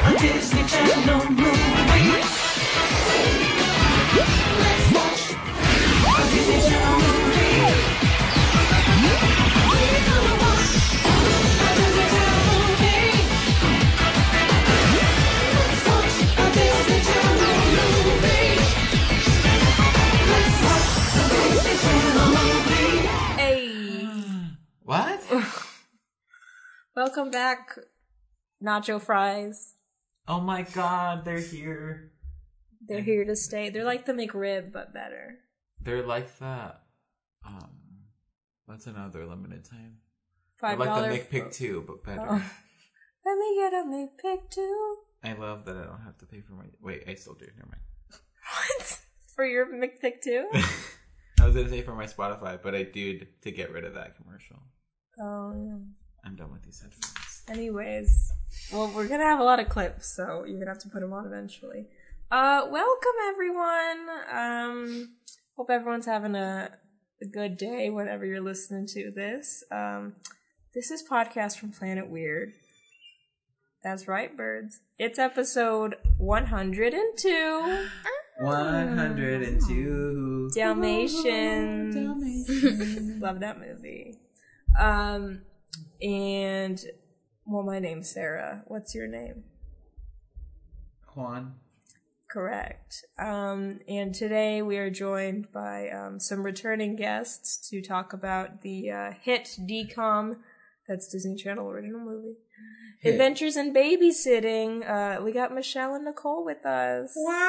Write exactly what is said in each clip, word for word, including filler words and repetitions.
a Disney Channel movie. Let's watch a Disney Channel movie. We're gonna watch a Disney Channel movie. Let's watch a Disney Channel movie. Let's watch a Disney Channel movie. Hey. What? Welcome back, Nacho Fries. Oh my god, they're here. They're here to stay. They're like the McRib, but better. They're like that. Um, what's another limited time? Five They're dollar. like the McPick two, but better. Oh. Let me get a McPick too. I love that I don't have to pay for my. Wait, I still do. Never mind. What? For your McPick too? I was gonna say for my Spotify, but I did to get rid of that commercial. Oh yeah. I'm done with these headphones. Anyways, well, we're gonna have a lot of clips, so you're gonna have to put them on eventually. Uh, welcome everyone. Um, hope everyone's having a, a good day whenever you're listening to this. Um, this is podcast from Planet Weird. That's right, birds. It's episode one hundred two. One hundred and two. Dalmatians. Dalmatians. Love that movie. Um, and well, my name's Sarah. What's your name? Juan. Correct. Um, and today we are joined by um, some returning guests to talk about the uh, hit D COM, that's Disney Channel original movie, Hit. Adventures in Babysitting. Uh, we got Michelle and Nicole with us.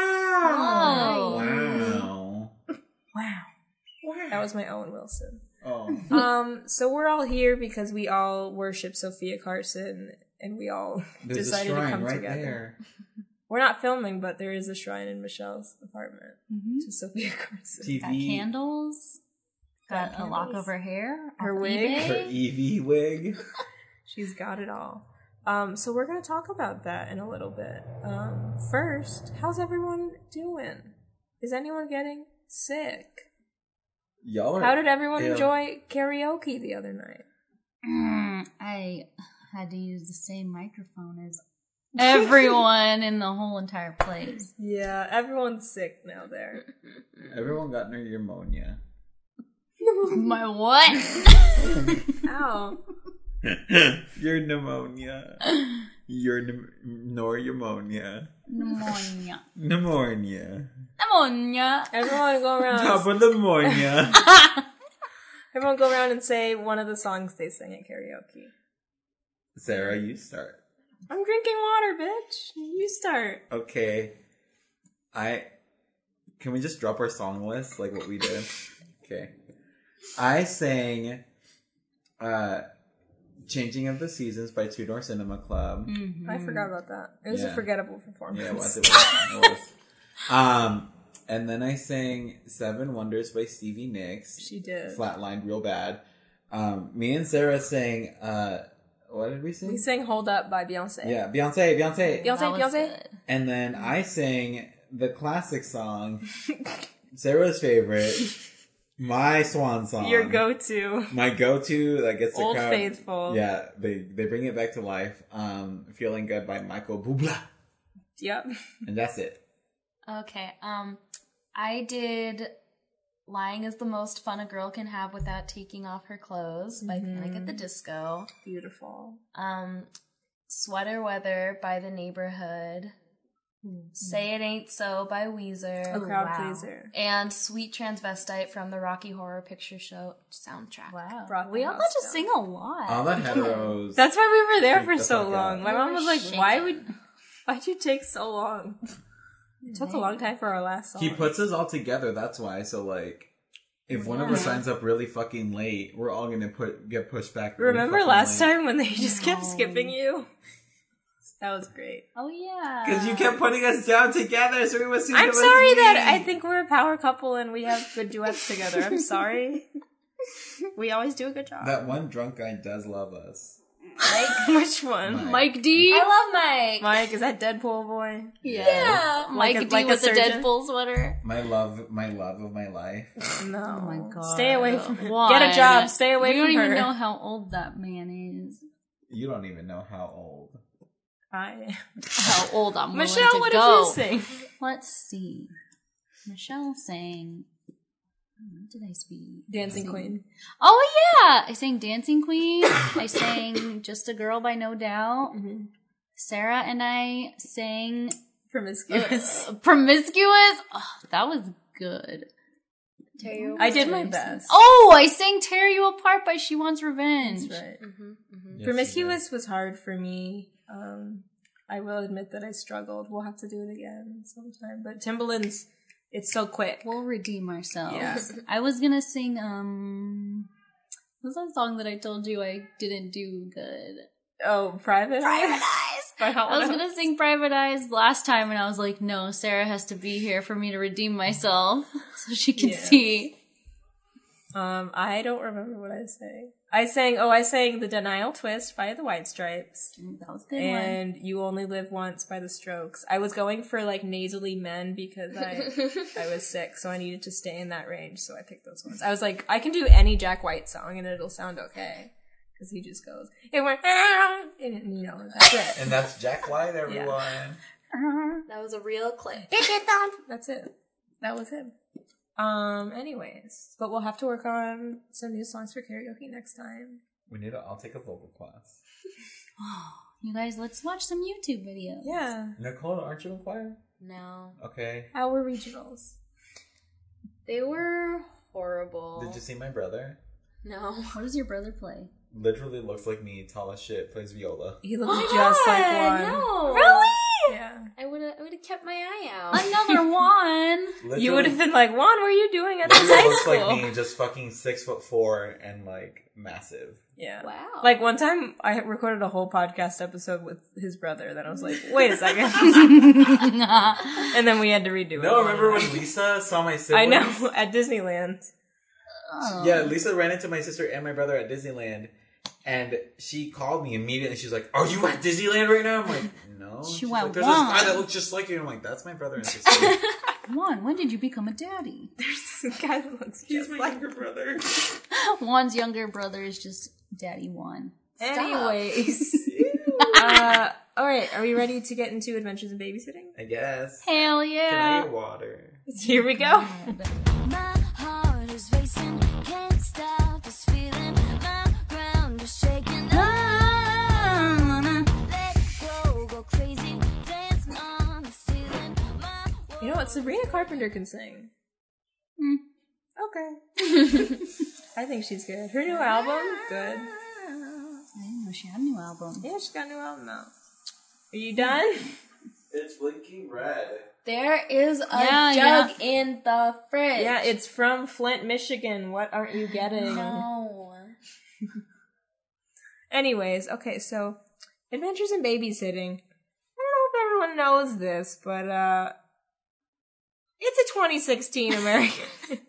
Wow. Wow. Wow. Wow. That was my Owen Wilson. Oh. Um, so we're all here because we all worship Sophia Carson, and we all There's decided a shrine to come right together. there. We're not filming, but there is a shrine in Michelle's apartment Mm-hmm. to Sophia Carson. T Got V. candles. Got, Got a lock candles. of her hair. Her off wig. eBay. Her Evie wig. She's got it all. Um, so we're going to talk about that in a little bit. Um, first, how's everyone doing? Is anyone getting sick? Y'all are. How did everyone Ew. enjoy karaoke the other night? Mm, I had to use the same microphone as everyone in the whole entire place. Yeah, everyone's sick now there. Everyone got near pneumonia. My what? Ow. Your pneumonia. Your pneu- nor pneumonia. Pneumonia. Pneumonia. Pneumonia. Everyone go around. Top of pneumonia. Everyone go around and say one of the songs they sing at karaoke. Sarah, you start. I'm drinking water, bitch. You start. Okay. I. Can we just drop our song list like what we did? Okay. I sang uh, Changing of the Seasons by Two Door Cinema Club. Mm-hmm. I forgot about that. It was Yeah. a forgettable performance. Yeah, it was. It was. It was. Um, and then I sang Seven Wonders by Stevie Nicks. She did. Flatlined real bad. Um, me and Sarah sang, uh, what did we sing? We sang Hold Up by Beyonce. Yeah, Beyonce, Beyonce. Beyonce, That was Beyonce. good. And then I sang the classic song, Sarah's favorite, my swan song. Your go-to. My go-to that gets the Old crowd. Faithful. Yeah, they, they bring it back to life. Um, Feeling Good by Michael Bublé. Yep. And that's it. Okay, um, I did Lying is the Most Fun a Girl Can Have Without Taking Off Her Clothes by Panic at the Disco. Beautiful. Um, Sweater Weather by The Neighborhood. Say It Ain't So by Weezer. A crowd Wow. pleaser. And Sweet Transvestite from the Rocky Horror Picture Show soundtrack. Wow. Brought We the all house got to down. sing a lot. All the heteros. That's why we were there Freak for the so fuck long. out. My We mom were was like, shaking. why would, why'd you take so long? It took a long time for our last song. He puts us all together, that's why. So, like, if one of us Yeah. signs up really fucking late, we're all gonna put get pushed back. really Remember fucking last late. time when they just kept No. skipping you? That was great. Oh, yeah. Because you kept putting us down together, so we was. I'm sorry that I think we're a power couple and we have good duets together. I'm sorry. We always do a good job. that one drunk guy does love us. Mike, which one? Mike. Mike D. I love Mike. Mike, is that Deadpool boy? Yeah. Like Mike a- D like a with the surgeon? Deadpool sweater. My love, my love of my life. No. Oh my god. Stay away from her. Why? Get a job. Stay away you from don't her. even know how old that man is. You don't even know how old. I how old I'm willing Michelle, to what go. did you sing? Let's see. Michelle sang. What did I speak? Dancing sing? Queen. Oh yeah, I sang Dancing Queen. I sang Just a Girl by No Doubt. Mm-hmm. Sarah and I sang Promiscuous. uh, Promiscuous. Oh, that was good. Tear you I did apart. my best. Oh, I sang Tear You Apart by She Wants Revenge. That's right. Mm-hmm, mm-hmm. Yes, Promiscuous was hard for me. Um, I will admit that I struggled. We'll have to do it again sometime. But Timbaland's, it's so quick. We'll redeem ourselves. Yeah. I was gonna sing, um, what was that song that I told you I didn't do good? Oh, Private Private Eyes? Eyes! By Hall I was and gonna sing Private Eyes last time and I was like, no, Sarah has to be here for me to redeem myself so she can Yeah. see. Um, I don't remember what I sang. I sang, oh, I sang The Denial Twist by the White Stripes. That was a good one. And You Only Live Once by the Strokes. I was going for like nasally men because I I was sick, so I needed to stay in that range, so I picked those ones. I was like, I can do any Jack White song and it'll sound okay. Because he just goes, it went, ah, and you know, that's it. And that's Jack White, everyone. That was a real clip. That's it. That was him. Um, anyways, but we'll have to work on some new songs for karaoke next time. We need to, I'll take a vocal class. You guys, let's watch some YouTube videos. Yeah. Nicole, aren't you in choir? No. Okay. How were regionals? They were horrible. Did you see my brother? No. What does your brother play? Literally looks like me, tall as shit, plays viola. He looks just like one. No. Really? Yeah. I would have I would have kept my eye out. Another one. Literally, You would have been like, Juan, what are you doing at this literally high looks school? like me, just fucking six foot four and like massive. Yeah. Wow. Like one time I recorded a whole podcast episode with his brother, then I was like, wait a second. And then we had to redo it. No, remember when Lisa saw my I siblings? know, at Disneyland. Oh. Yeah, Lisa ran into my sister and my brother at Disneyland, and she called me immediately. She's like, "Are you at Disneyland right now?" I'm like, "No." She She's went, like, "There's "Why?" this guy that looks just like you." I'm like, "That's my brother and sister." Juan, when did you become a daddy? There's this guy that looks just like younger brother. Juan's younger brother is just Daddy Juan. Anyways. uh, alright, are we ready to get into Adventures in Babysitting? I guess. Hell Can I yeah! get water? Here we go. My heart is racing, can't stop this feeling. My ground is shaking. Let go, go crazy, dance on the ceiling. My You know what? Sabrina Carpenter can sing. Hmm. Okay. I think she's good. Her new album, good. I didn't know she had a new album. Yeah, she's got a new album out. Are you done? It's blinking red. There is a Yeah, jug yeah. in the fridge. Yeah, it's from Flint, Michigan. What aren't you getting? No. Anyways, okay, so Adventures in Babysitting. I don't know if everyone knows this, but uh it's a twenty sixteen American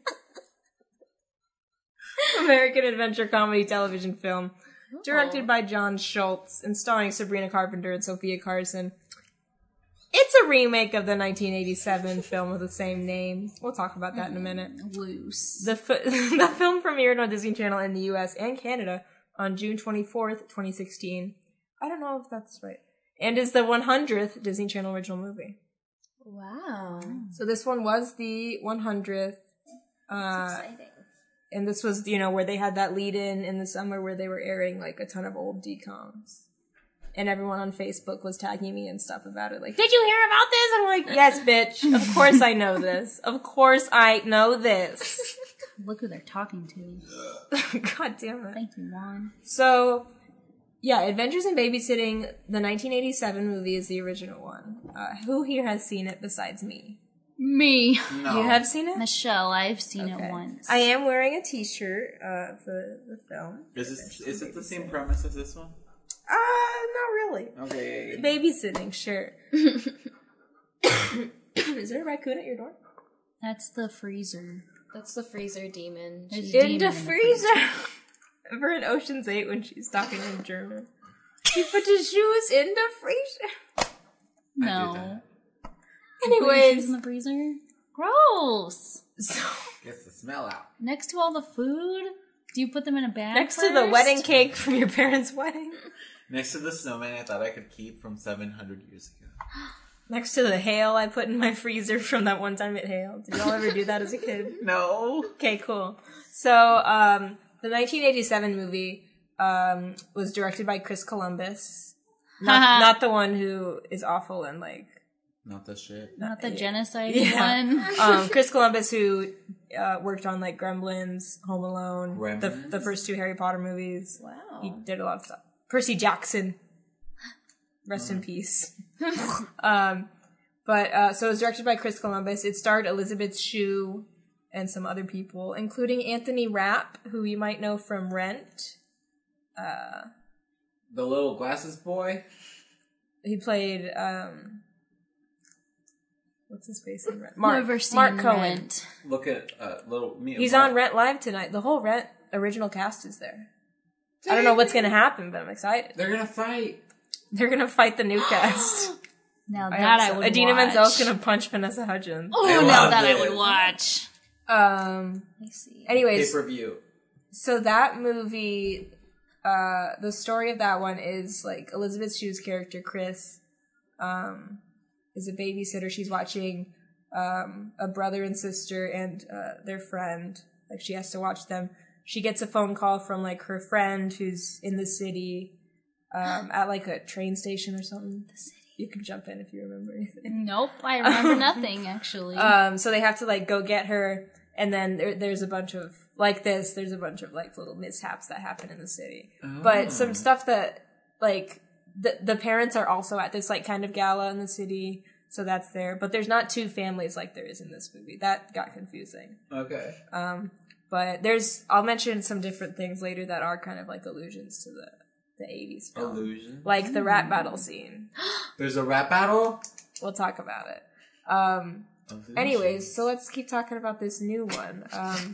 American adventure comedy television film directed by John Schultz and starring Sabrina Carpenter and Sophia Carson. It's a remake of the nineteen eighty-seven film with the same name. We'll talk about that in a minute. Loose. The, f- the film premiered on Disney Channel in the U S and Canada on June twenty-fourth, twenty sixteen. I don't know if that's right. And is the one hundredth Disney Channel original movie. Wow. So this one was the one hundredth. Uh, Exciting. and this was, you know, where they had that lead in in the summer where they were airing like a ton of old D COMs. And everyone on Facebook was tagging me and stuff about it. Like, did you hear about this? And I'm like, yes, bitch. Of course I know this. Of course I know this. Look who they're talking to. God damn it. Thank you, Juan. So, yeah, Adventures in Babysitting, the nineteen eighty-seven movie is the original one. Uh, who here has seen it besides me? Me. No. You have seen it? Michelle, I've seen Okay. it once. I am wearing a t-shirt uh, for the film. Is this is it the same premise as this one? Uh, not really. Okay. Babysitting, sure. Is there a raccoon at your door? That's the freezer. That's the freezer demon. There's She- a In demon the in the freezer. Remember in Ocean's eight when she's talking in German? She put the shoes in the freezer. No. Put Anyways, shoes in the freezer? Gross. so Gets the smell out. Next to all the food? Do you put them in a bag next to the first? wedding cake from your parents' wedding. Next to the snowman I thought I could keep from seven hundred years ago. Next to the hail I put in my freezer from that one time it hailed. Did y'all ever do that as a kid? No. Okay, cool. So, um, the nineteen eighty-seven movie um, was directed by Chris Columbus. Not, not the one who is awful and, like... Not the shit. Not the genocide Yeah. one. um, Chris Columbus, who uh, worked on, like, Gremlins, Home Alone, the, Gremlins? the first two Harry Potter movies. Wow. He did a lot of stuff. Percy Jackson. Rest in peace. um, but, uh, so it was directed by Chris Columbus. It starred Elizabeth Shue and some other people, including Anthony Rapp, who you might know from Rent. Uh, The little glasses boy? he played, um, what's his face in Rent? Mark, Never seen Mark Cohen. Rent. Look at uh, little me. He's on Rent Live tonight. The whole Rent original cast is there. I don't know what's going to happen, but I'm excited. They're gonna fight. They're going to fight the new cast. Now I that hope I so. would Adina watch. Menzel's going to punch Vanessa Hudgens. Oh, I now love that I it. would watch. Um, I see. anyways, Pay per view. so that movie, uh, the story of that one is like Elizabeth Shue's character, Chris, um, is a babysitter. She's watching, um, a brother and sister and, uh, their friend. Like she has to watch them. She gets a phone call from like her friend who's in the city, um, at like a train station or something. The city. You can jump in if you remember anything. Nope, I remember nothing, actually. Um, so they have to like go get her, and then there, there's a bunch of like this. There's a bunch of like little mishaps that happen in the city, but some stuff that like the the parents are also at this like kind of gala in the city, so that's there. But there's not two families like there is in this movie. That got confusing. Okay. Um, but there's I'll mention some different things later that are kind of like allusions to the the eighties film, Illusion. like the rap battle scene. There's a rap battle? We'll talk about it. Um. Illusion. Anyways, so let's keep talking about this new one. Um,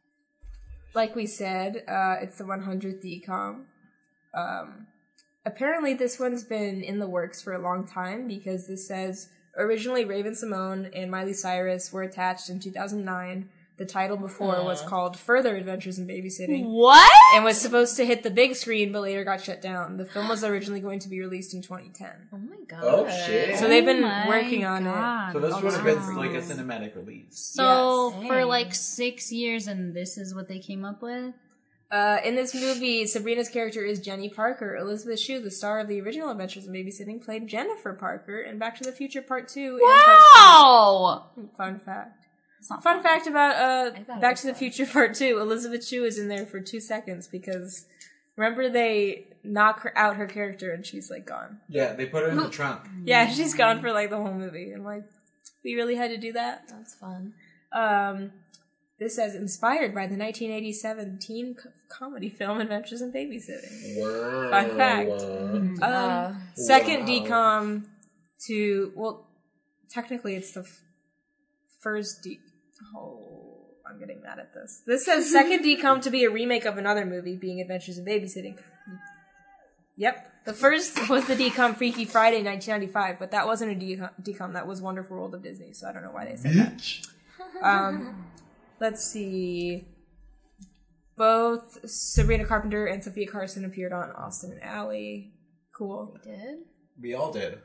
like we said, uh, it's the one hundredth D COM. Um, apparently this one's been in the works for a long time because this says originally Raven Simone and Miley Cyrus were attached in two thousand nine. The title before was called Further Adventures in Babysitting. What? And was supposed to hit the big screen, but later got shut down. The film was originally going to be released in twenty ten. Oh my god. Oh, shit. So they've been Oh my working on it. God. So this Oh, would have wow. been like a cinematic release. So Yes. for like six years, and this is what they came up with? Uh, in this movie, Sabrina's character is Jenny Parker. Elizabeth Shue, the star of the original Adventures in Babysitting, played Jennifer Parker in Back to the Future Part two. Wow! And Part Fun fact. It's not Fun fact about uh, I thought it Back was to the fun. Future Part two. Elizabeth Shue is in there for two seconds because remember they knock her out her character and she's like gone. Yeah, they put her in the trunk. Yeah, she's gone for like the whole movie. I'm like, we really had to do that? That's fun. Um, this says inspired by the nineteen eighty-seven teen co- comedy film Adventures in Babysitting. Whoa. Fun fact. Whoa. Um, second Wow. D COM to, well, technically it's the f- first D... Oh, I'm getting mad at this. This says second D COM to be a remake of another movie, being Adventures in Babysitting. Yep. The first was the D COM Freaky Friday nineteen ninety-five, but that wasn't a D COM, that was Wonderful World of Disney, so I don't know why they said that. Um, let's see. Both Sabrina Carpenter and Sophia Carson appeared on Austin and Ally. Cool. Did? We all did.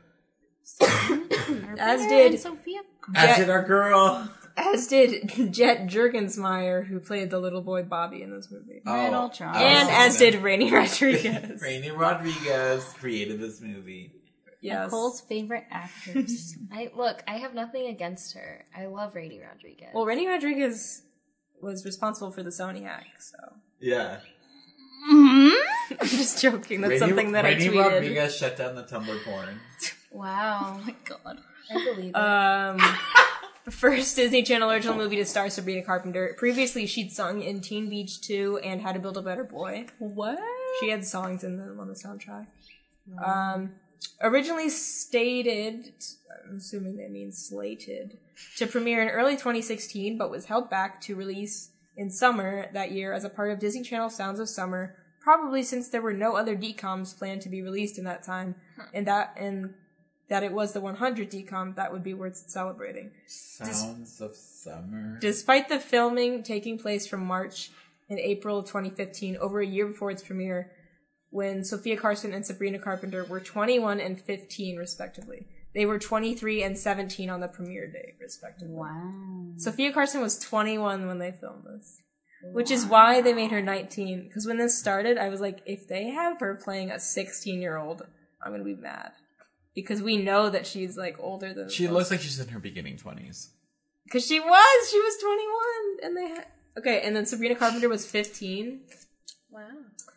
As did Sophia. As Jet- did our girl. as did Jet Juergensmeyer, who played the little boy Bobby in this movie. Red Oh, Ultron. I was And thinking as that. did Rainy Rodriguez. Rainy Rodriguez created this movie. Yes. Nicole's favorite actors. I look. I have nothing against her. I love Rainy Rodriguez. Well, Rainy Rodriguez was responsible for the Sony hack, so. Yeah. hmm I'm just joking. That's Rainy, something that Rainy I tweeted. Rodriguez shut down the Tumblr porn. Wow. Oh my god. I believe it. Um, first Disney Channel original movie to star Sabrina Carpenter. Previously, she'd sung in Teen Beach two and How to Build a Better Boy. what? She had songs in them on the soundtrack. Um, originally stated, I'm assuming that means slated, to premiere in early twenty sixteen, but was held back to release in summer that year as a part of Disney Channel Sounds of Summer, probably since there were no other D COMs planned to be released in that time, and that and that it was the one hundredth D COM that would be worth celebrating. Sounds of Summer. Despite the filming taking place from March and April of twenty fifteen, over a year before its premiere, when Sophia Carson and Sabrina Carpenter were twenty-one and fifteen, respectively. They were twenty-three and seventeen on the premiere day, respectively. Wow. Sophia Carson was twenty-one when they filmed this. Which is why they made her nineteen. Because when this started, I was like, if they have her playing a sixteen-year-old, I'm going to be mad. Because we know that she's, like, older than... She looks like she's in her beginning twenties. Because she was! She was twenty-one! And they had... Okay, and then Sabrina Carpenter was fifteen. Wow.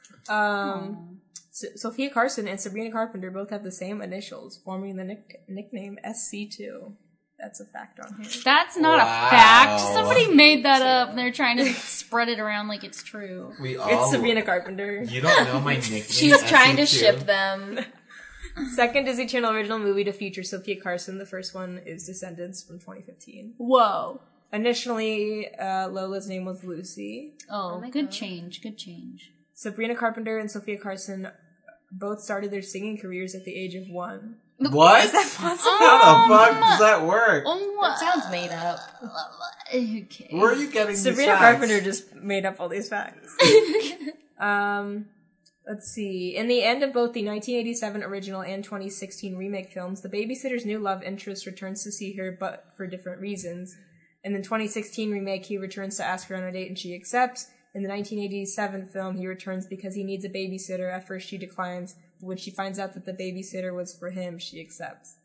Um, so- Sophia Carson and Sabrina Carpenter both have the same initials, forming the nick- nickname S C two. That's a fact on here. That's not Wow. a fact. Somebody made that up and they're trying to spread it around like it's true. We all. It's Sabrina Carpenter. You don't know my nickname. She was trying to S C two? ship them. Second Disney Channel original movie to feature Sophia Carson. The first one is Descendants from twenty fifteen. Whoa. Initially, uh, Lola's name was Lucy. Oh, Oh my good God. change. Good change. Sabrina Carpenter and Sophia Carson both started their singing careers at the age of one. What? Is that possible? How the fuck does that work? Oh, That sounds made up. Okay. Where are you getting these Sabrina facts? Carpenter just made up all these facts. um, let's see. In the end of both the nineteen eighty-seven original and twenty sixteen remake films, the babysitter's new love interest returns to see her, but for different reasons. In the twenty sixteen remake, he returns to ask her on a date and she accepts. In the nineteen eighty-seven film, he returns because he needs a babysitter. At first, she declines. But when she finds out that the babysitter was for him, she accepts.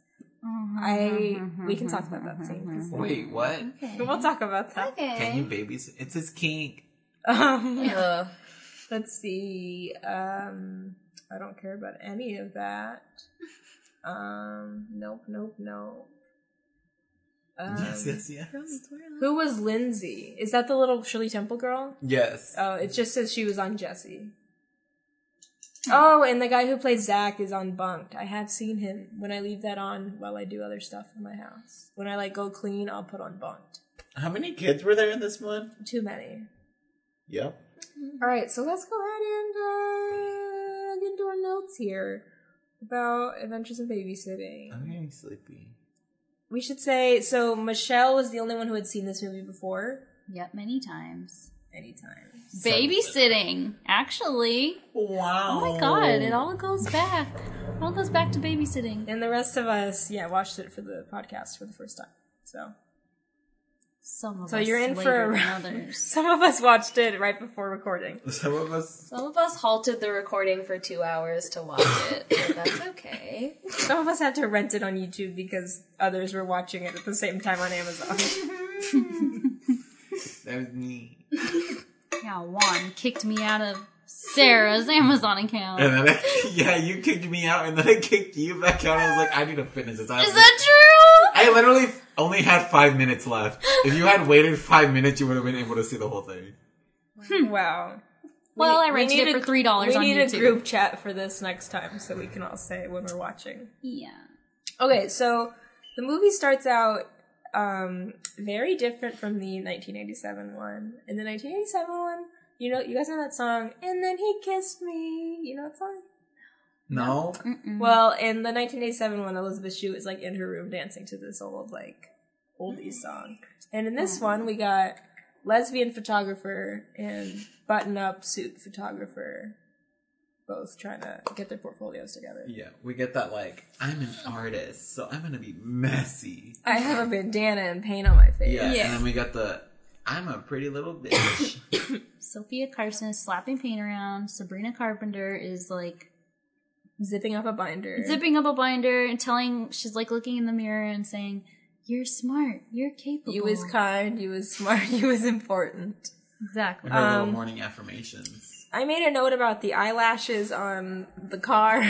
I we can talk about that scene. 'cause Wait, what? We'll talk about that. Can you babysit? It's his kink. Um, Ugh. let's see. Um, I don't care about any of that. Um, nope, nope, nope. Um, yes, yes, yes. Who was Lindsay? Is that the little Shirley Temple girl? Yes. Oh, it just says she was on Jessie. Oh, and the guy who plays Zach is on Bunked. I have seen him when I leave that on while I do other stuff in my house. When I like go clean, I'll put on Bunked. How many kids were there in this one? Too many. Yep. All right, so let's go ahead and uh, get into our notes here about Adventures in Babysitting. I'm getting sleepy. We should say, so Michelle was the only one who had seen this movie before. Yep, many times. Anytime. Babysitting, actually. Wow. Oh my god, it all goes back. It all goes back to babysitting. And the rest of us, yeah, watched it for the podcast for the first time. So, Some of so us you're in later for a than others. Some of us watched it right before recording. Some of us. Some of us halted the recording for two hours to watch it, but that's okay. Some of us had to rent it on YouTube because others were watching it at the same time on Amazon. That was me. Yeah, Juan kicked me out of Sarah's Amazon account. And then, I, yeah, you kicked me out, and then I kicked you back out. I was like, I need to finish this. I Is that true? I literally only had five minutes left. If you had waited five minutes, you would have been able to see the whole thing. Wow. Well, We- I we rented need it a- for three dollars We on need YouTube. a group chat for this next time so we can all say when we're watching. Yeah. Okay, so the movie starts out um, very different from the nineteen eighty-seven one. In the nineteen eighty-seven one, you know, you guys know that song, "And Then He Kissed Me." You know that song? No? Mm-mm. Well, in the nineteen eighty-seven one, Elizabeth Shue is like in her room dancing to this old like oldies song, and in this one we got lesbian photographer and button-up suit photographer both trying to get their portfolios together. Yeah, we get that, like, I'm an artist, so I'm gonna be messy. I have a bandana and paint on my face. Yeah, and then we got the, I'm a pretty little bitch. Sophia Carson is slapping paint around. Sabrina Carpenter is like Zipping up a binder. zipping up a binder and telling, she's like looking in the mirror and saying, "You're smart. You're capable." You was kind, you was smart, you was important. Exactly. Her little Um, morning affirmations. I made a note about the eyelashes on the car,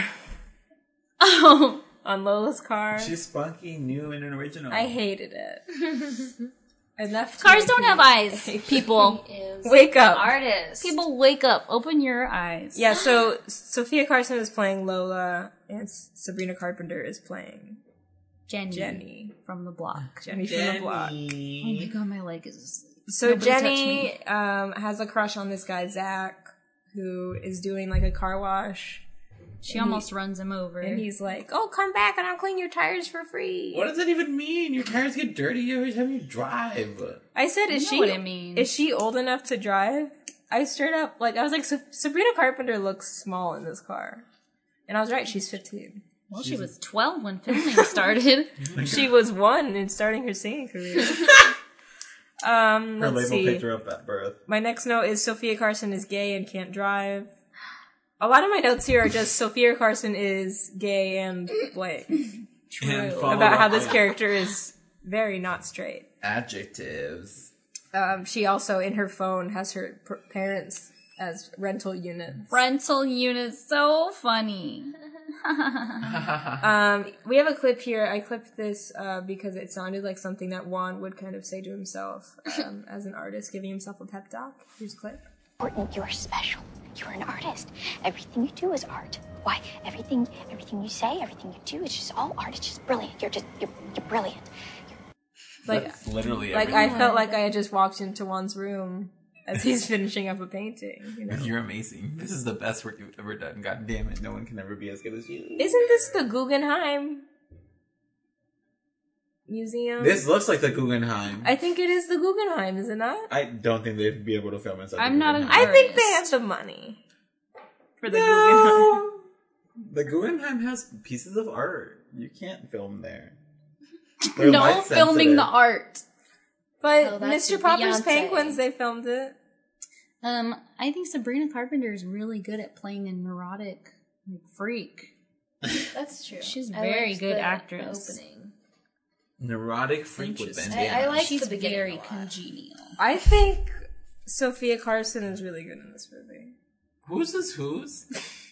Oh. on Lola's car. She's spunky, new, and original. I hated it. Enough. to Cars make don't me have eyes, hate it. people. Is Wake up. artist. People wake up. Open your eyes. Yeah, so Sophia Carson is playing Lola, and Sabrina Carpenter is playing Jenny. Jenny. From the block. Jenny from the block. Oh my god, my leg is asleep. So Nobody touch Jenny um, has a crush on this guy, Zach, who is doing like a car wash. She almost runs him over. And he's like, "Oh, come back and I'll clean your tires for free." What does that even mean? Your tires get dirty every time you drive. I said, "Is You know she? what it means. Is she old enough to drive?" I straight up, like, I was like, Sabrina Carpenter looks small in this car. And I was right, she's fifteen. Well, she was twelve when filming started. She was one in starting her singing career. um, Her let's label see. picked her up at birth. My next note is Sophia Carson is gay and can't drive. A lot of my notes here are just Sophia Carson is gay and blank. And followed About up how this by- character is very not straight. Adjectives. Um, she also, in her phone, has her p- parents as rental units. Rental unit, so funny. Um, we have a clip here. I clipped this uh, because it sounded like something that Juan would kind of say to himself um, as an artist, giving himself a pep talk. Here's a clip. Important. You're special. You're an artist. Everything you do is art. Why? Everything, everything you say, everything you do, it's just all art. It's just brilliant. You're just, you're, you're brilliant. Like, That's literally like everything. I felt like I had just walked into Juan's room as he's finishing up a painting. You know? You're amazing. This is the best work you've ever done. God damn it. No one can ever be as good as you. Isn't this the Guggenheim Museum? This looks like the Guggenheim. I think it is the Guggenheim, is it not? I don't think they'd be able to film inside. I'm the not an Guggenheim. I think they have Artist. the money for the Guggenheim. No. The Guggenheim has pieces of art. You can't film there. They're No light filming the sensitive. art. But Oh, that's Mister Popper's Beyonce. Penguins, they filmed it. Um, I think Sabrina Carpenter is really good at playing a neurotic like, freak. That's true. She's a I very liked good the actress. Opening. Neurotic freak with Interesting. bandanas. I, I like She's the beginning very a lot. congenial. I think Sophia Carson is really good in this movie. Who's this who's?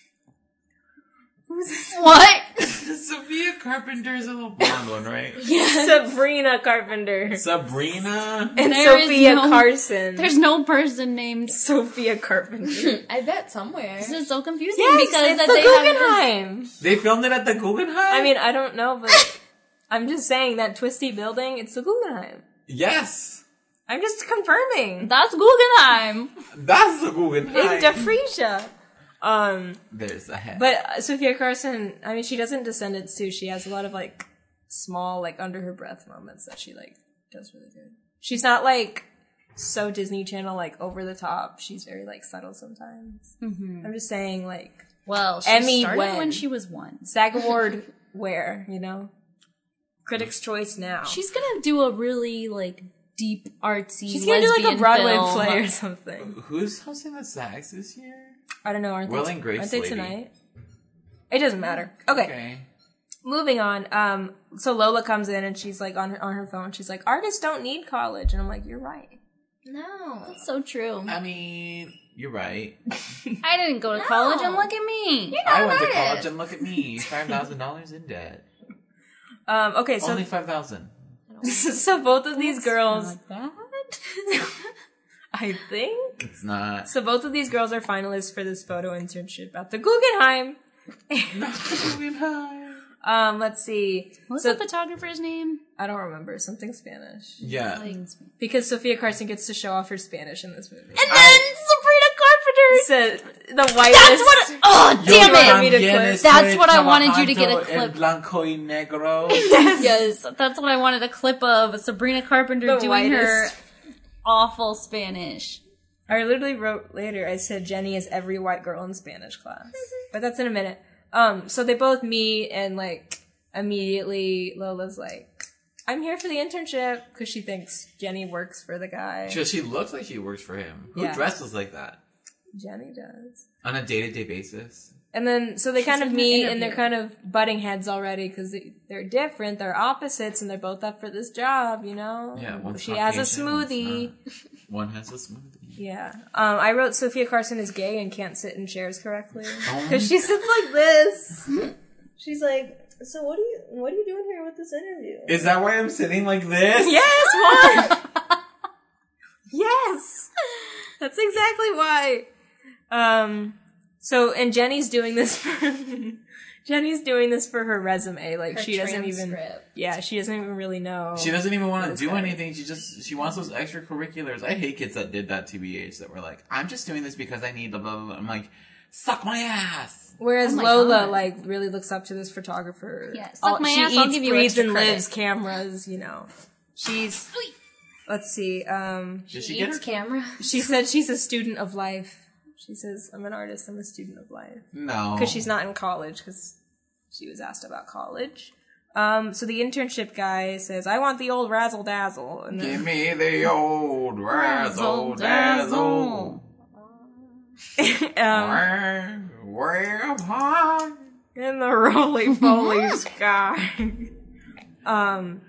Who's this? What? Sophia Carpenter is a little blonde one, right? Sabrina Carpenter. Sabrina? And There is Sophia no- Carson. There's no person named. Sophia Carpenter. I bet somewhere. This is so confusing Yes, because it's that the they have this- Guggenheim. They filmed it at the Guggenheim? I mean, I don't know, but I'm just saying that twisty building, it's the Guggenheim. Yes. I'm just confirming. That's Guggenheim. That's the Guggenheim. In Defresia. Um, There's a head. but uh, Sophia Carson, I mean, she doesn't Descendants too. She has a lot of like small, like under her breath moments that she like does really good. She's not like so Disney Channel like over the top. She's very like subtle sometimes. Mm-hmm. I'm just saying like Well, she Emmy started when? when she was one. SAG Award where, you know? Critics' Choice now. She's gonna do a really like deep artsy. She's gonna do like a lesbian Broadway film. play or something. Who's hosting the SAGs this year? I don't know. Aren't Will they, and Grace aren't they lady. tonight? It doesn't matter. Okay. Okay. Moving on. Um, so Lola comes in and she's like on her on her phone. She's like, "Artists don't need college," and I'm like, "You're right." No. That's so true. I mean, you're right. I didn't go to college, and look at me. I went to artist. college and look at me. five thousand dollars in debt. Um, okay, so Only five thousand so both of these girls, Like that? I think. It's not. So both of these girls are finalists for this photo internship at the Guggenheim. Um, let's see. What's So- the photographer's name? I don't remember something Spanish Yeah. because Sophia Carson gets to show off her Spanish in this movie. And then Sabrina Carpenter. So the whitest. That's what. Oh, Yo damn it! me to también clip. estoy That's what I wanted you to get a trabajando clip. en blanco y negro. Yes, that's what I wanted a clip of. Sabrina Carpenter The doing whitest. her awful Spanish. I literally wrote later, I said Jenny is every white girl in Spanish class. But that's in a minute. Um, so they both meet and like immediately Lola's like, I'm here for the internship because she thinks Jenny works for the guy. She, she looks like she works for him. Who Yeah. dresses like that Jenny does. on a day-to-day basis? And then, so they kind of in her meet and interview. they're kind of butting heads already because they, they're different, they're opposites, and they're both up for this job, you know? Yeah, one's She has a Caucasian, one's smoothie. not. One has a smoothie. Yeah. Um, I wrote Sophia Carson is gay and can't sit in chairs correctly. Oh. Because she sits like this. She's like, so what are you, what are you doing here with this interview? Is that why I'm sitting like this? Yes, why? Yes. That's exactly why. Um, so, and Jenny's doing this for, Jenny's doing this for her resume. Like, Her she doesn't even, transcript. yeah, she doesn't even really know. She doesn't even want to This do guy. anything. She just she wants those extracurriculars. I hate kids that did that T B H that were like, I'm just doing this because I need blah blah blah. I'm like, suck my ass. Whereas Oh my Lola, God. like, really looks up to this photographer. Yeah, suck my she ass, eats, I'll give you breathes, extra and credit. lives cameras, you know. She's, let's see. Um, Did she She get eats her? camera. she said she's a student of life. She says, I'm an artist, I'm a student of life. No. Because she's not in college, because she was asked about college. Um, so the internship guy says, I want the old razzle dazzle. And Give then, me the old razzle dazzle. um, Way up high. in the roly-poly sky. Um,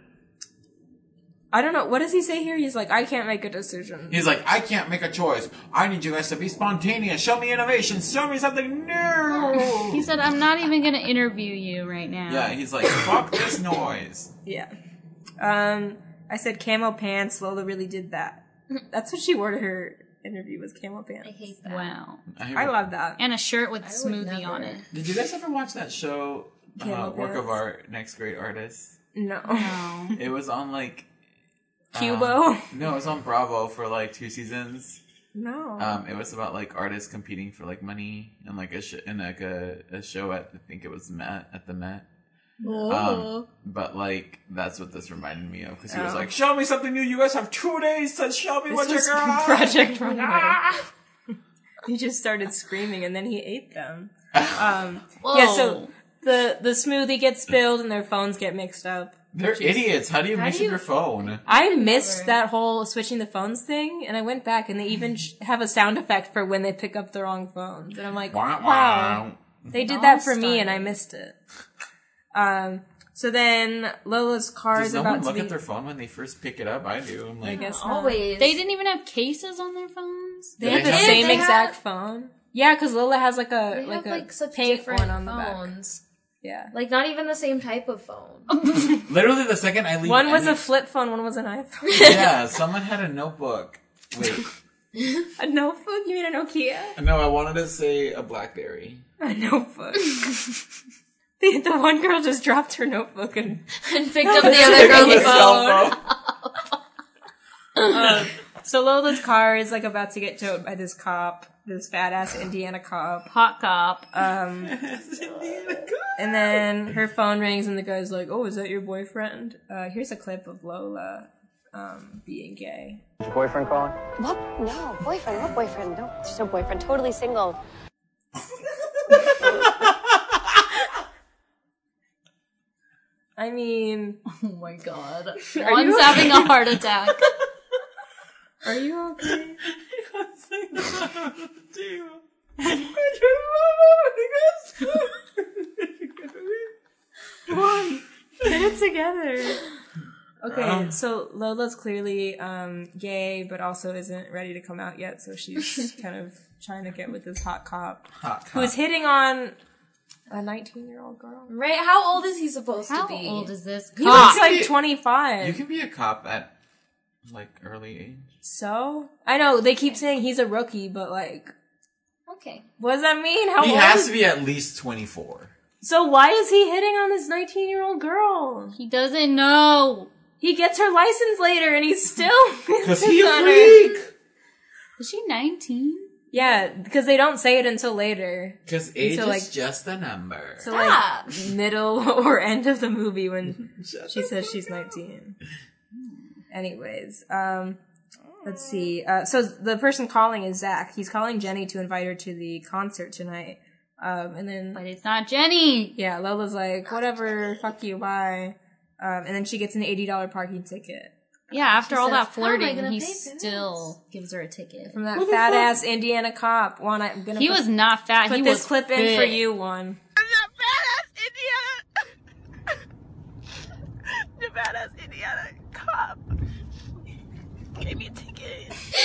I don't know. What does he say here? He's like, I can't make a decision. He's like, I can't make a choice. I need you guys to be spontaneous. Show me innovation. Show me something new. He said, I'm not even going to interview you right now. Yeah, he's like, fuck this noise. Yeah. Um, I said camo pants. Lola really did that. That's what she wore to her interview, was camo pants. I hate that. Wow. I love that. And a shirt with would smoothie never. on it. Did you guys ever watch that show, Camo uh, Work of Pants? Art, Next Great Artist? No. No. It was on like... Cubo? um, no, it was on Bravo for like two seasons. No. Um, it was about like artists competing for like money and like a sh- and like a, a show at I think it was Met at the Met. Um, but like that's what this reminded me of because he was Oh. like, "Show me something new. You guys have two days to show me This what you was got." Project Runway. He just started screaming and then he ate them. Um, yeah, so the, the smoothie gets spilled and their phones get mixed up. They're idiots. How do you mix do with you- your phone? I missed that whole switching the phones thing, and I went back, and they even sh- have a sound effect for when they pick up the wrong phones. And I'm like, Wah, wow, wah. they did that for me, and I missed it. Um, so then Lola's car Does is no about one to look be. at their phone when they first pick it up? I do. I'm I like, guess not. Always. They didn't even have cases on their phones? They Yeah, have the they have- same they exact have- phone. Yeah, because Lola has like a They like have a like such paint different one on the back. phones. Yeah, Like not even the same type of phone. literally the second I leave. one was any- a flip phone, one was an iPhone. yeah. Someone had a notebook. Wait, A notebook? You mean a Nokia? no, I wanted to say a BlackBerry. A notebook. the, the one girl just dropped her notebook and And picked up the other girl's Cell phone. phone. uh, so Lola's car is like about to get towed by this cop, this fat ass Indiana cop. Hot cop. Um, and then her phone rings and the guy's like, "Oh, is that your boyfriend?" Uh, here's a clip of Lola um, being gay. Is your boyfriend calling? What? No, boyfriend. What boyfriend? No, there's no boyfriend. Totally single. I mean, Oh my god. Are One's you having a heart attack. are you okay? Come on, get it together. Okay, so Lola's clearly um, gay, but also isn't ready to come out yet, so she's kind of trying to get with this hot cop Hot cop. who's hitting on a nineteen-year-old girl. Right? How old is he supposed How to be? old is this He cop? looks like twenty-five. You can be a cop at like early age. So? I know, they keep saying he's a rookie, but like, Okay. what does that mean? How He old has is- to be at least twenty-four. So why is he hitting on this nineteen-year-old girl? He doesn't know. He gets her license later and he's still Because insists he's a on her. freak. Is she nineteen? Yeah, because they don't say it until later. Because age So, is like- just a number. So like middle or end of the movie when she says she's nineteen. Anyways, um, let's see. Uh, so the person calling is Zach. He's calling Jenny to invite her to the concert tonight. Um, and then But it's not Jenny. yeah, Lola's like, whatever, fuck you, bye. Um, and then she gets an eighty dollars parking ticket Yeah, after all says, that "How am I flirting, gonna he pay for still gives her a ticket. from that fat ass Indiana cop. Juan, I'm gonna He put, was not fat. put He this was clip in for fit. you, Juan. The badass Indiana cop gave me a ticket.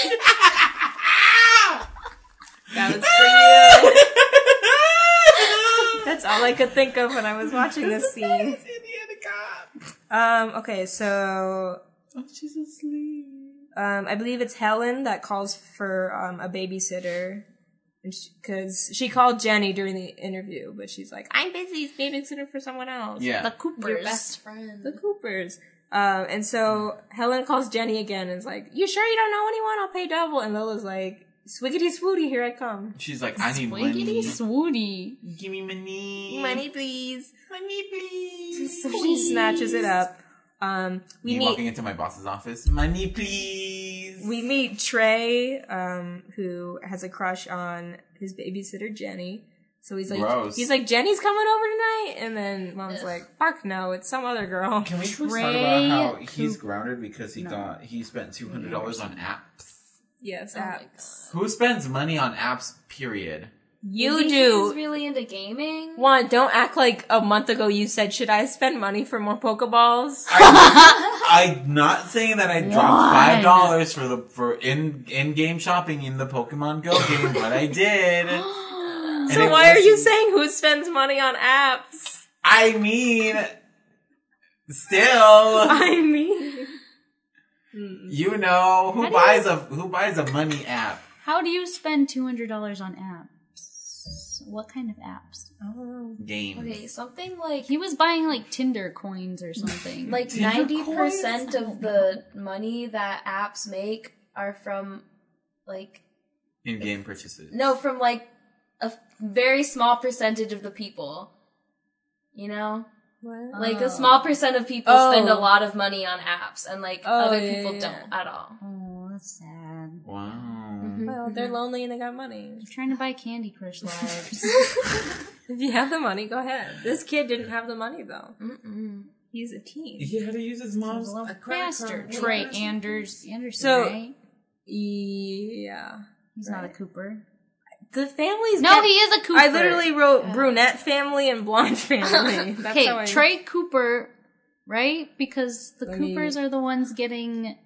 That was for you. That's all I could think of when I was watching this scene. Indiana cop. Um, okay, so Oh, she's asleep. um, I believe it's Helen that calls for um, a babysitter. Because she, she called Jenny during the interview, but she's like, I'm busy babysitting for someone else. Yeah. The Coopers. Your best friend. The Coopers. Um, and so Helen calls Jenny again and is like, you sure you don't know anyone? I'll pay double. And Lola's like, swiggity swooty, here I come. She's like, I need Swiggity money. swooty. Give me money. Money, please. Money, please. So she snatches it up. Um, we Me meet walking into my boss's office. Money, please. we meet Trey, um, who has a crush on his babysitter Jenny. So he's like, Gross. he's like, Jenny's coming over tonight, and then Mom's like, fuck no, it's some other girl. Can we just talk Trey about how he's Coop- grounded because he No. got he spent two hundred dollars on apps? Yes, Oh my apps. Who spends money on apps? Period. You Maybe do. He's really into gaming. One, don't act like a month ago you said, should I spend money for more Pokeballs? I, I'm not saying that I dropped Why? five dollars for the for in in game shopping in the Pokemon Go game, but I did. And So it why are was- you saying who spends money on apps? I mean, still, I mean, you know who How do you- buys a who buys a money app? How do you spend two hundred dollars on apps? What kind of apps? Games. Okay, something like He was buying like Tinder coins or something. like Tinder ninety percent coins? of the money that apps make are from like In game purchases. no, from like a f- very small percentage of the people. You know? what? Like a small percent of people Oh. spend a lot of money on apps and like Oh, other yeah, people yeah, don't at all. Oh, that's sad. Wow. Well, they're lonely and they got money. I'm trying to buy Candy Crush lives. If you have the money, go ahead. This kid didn't have the money though. Mm-mm. He's a teen. He had to use his mom's. a little credit faster. card. Trey Anders Anderson, So- right? Yeah. He's not a Cooper. The family's No, get- he is a Cooper. I literally wrote brunette family and blonde family. That's Okay, how I Trey Cooper, right? Because the Let me- Coopers are the ones getting.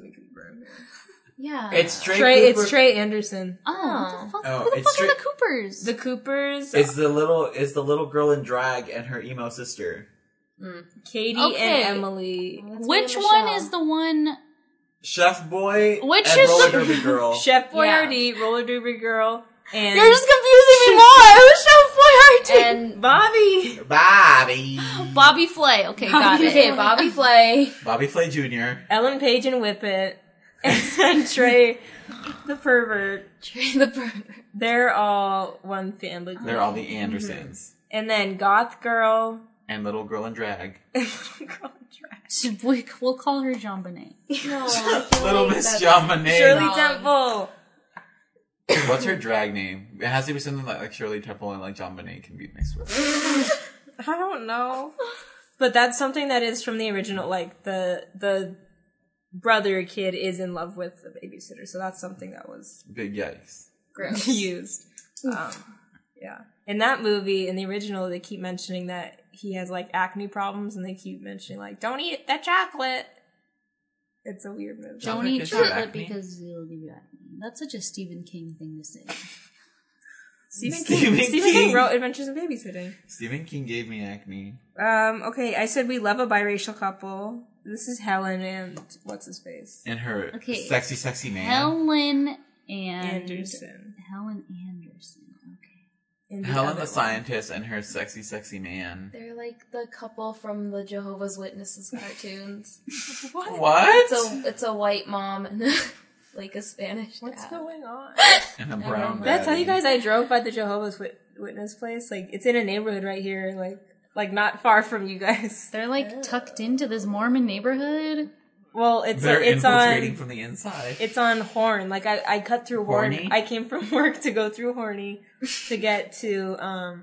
Yeah. It's Trey. Trey, Cooper. it's Trey Anderson. Oh, what the fuck? Oh, Who the it's fuck are the Trey- Coopers? The Coopers, It's the little, it's the little girl in drag and her emo sister. Katie Okay. and Emily. Which Michelle. one is the one? Chef Boy Which and is Roller the- Derby Girl. Chef Yeah. Boyardee, Roller Derby Girl, and You're just confusing me more. Who's Chef Boyardee? and Bobby. Bobby. Bobby Flay. Okay, got it. okay, Bobby Flay. Bobby Flay Junior Ellen Page and Whippet, and then Trey, the pervert. Trey the pervert. They're all one family. They're all the Andersons. And then Goth Girl. And little girl in drag. Girl in drag. So we, we'll call her Jean Bonnet. No, I feel Little like Miss that's- John Bonet. Shirley wrong. Temple. What's her drag name? It has to be something like, like Shirley Temple and like John Bonet can be mixed with. I don't know. But that's something that is from the original, like the the brother kid is in love with the babysitter, so that's something that was Big yikes. Gross. used. Um, yeah. In that movie, in the original, they keep mentioning that he has like acne problems, and they keep mentioning like, "Don't eat that chocolate." It's a weird movie. Don't like eat it's got chocolate acne? because it'll give you acne. That's such a Stephen King thing to say. Stephen, Stephen King, Stephen King King. wrote Adventures in Babysitting. Stephen King gave me acne. Um, okay, I said we love a biracial couple. This is Helen and what's his face? And her Okay. sexy, sexy man. Helen and Anderson. Helen Anderson. Okay. And Helen other the one. scientist and her sexy, sexy man. They're like the couple from the Jehovah's Witnesses cartoons. What? It's a it's a white mom and like a Spanish What's dad. going on? And a brown Did Did I tell you daddy. guys I drove by the Jehovah's Wit- Witness place? Like, it's in a neighborhood right here, like, like not far from you guys. They're like tucked into this Mormon neighborhood. Well, it's They're it's infiltrating on from the inside. it's on Horn. Like, I, I cut through Horn. Horny? I came from work to go through Horny to get to um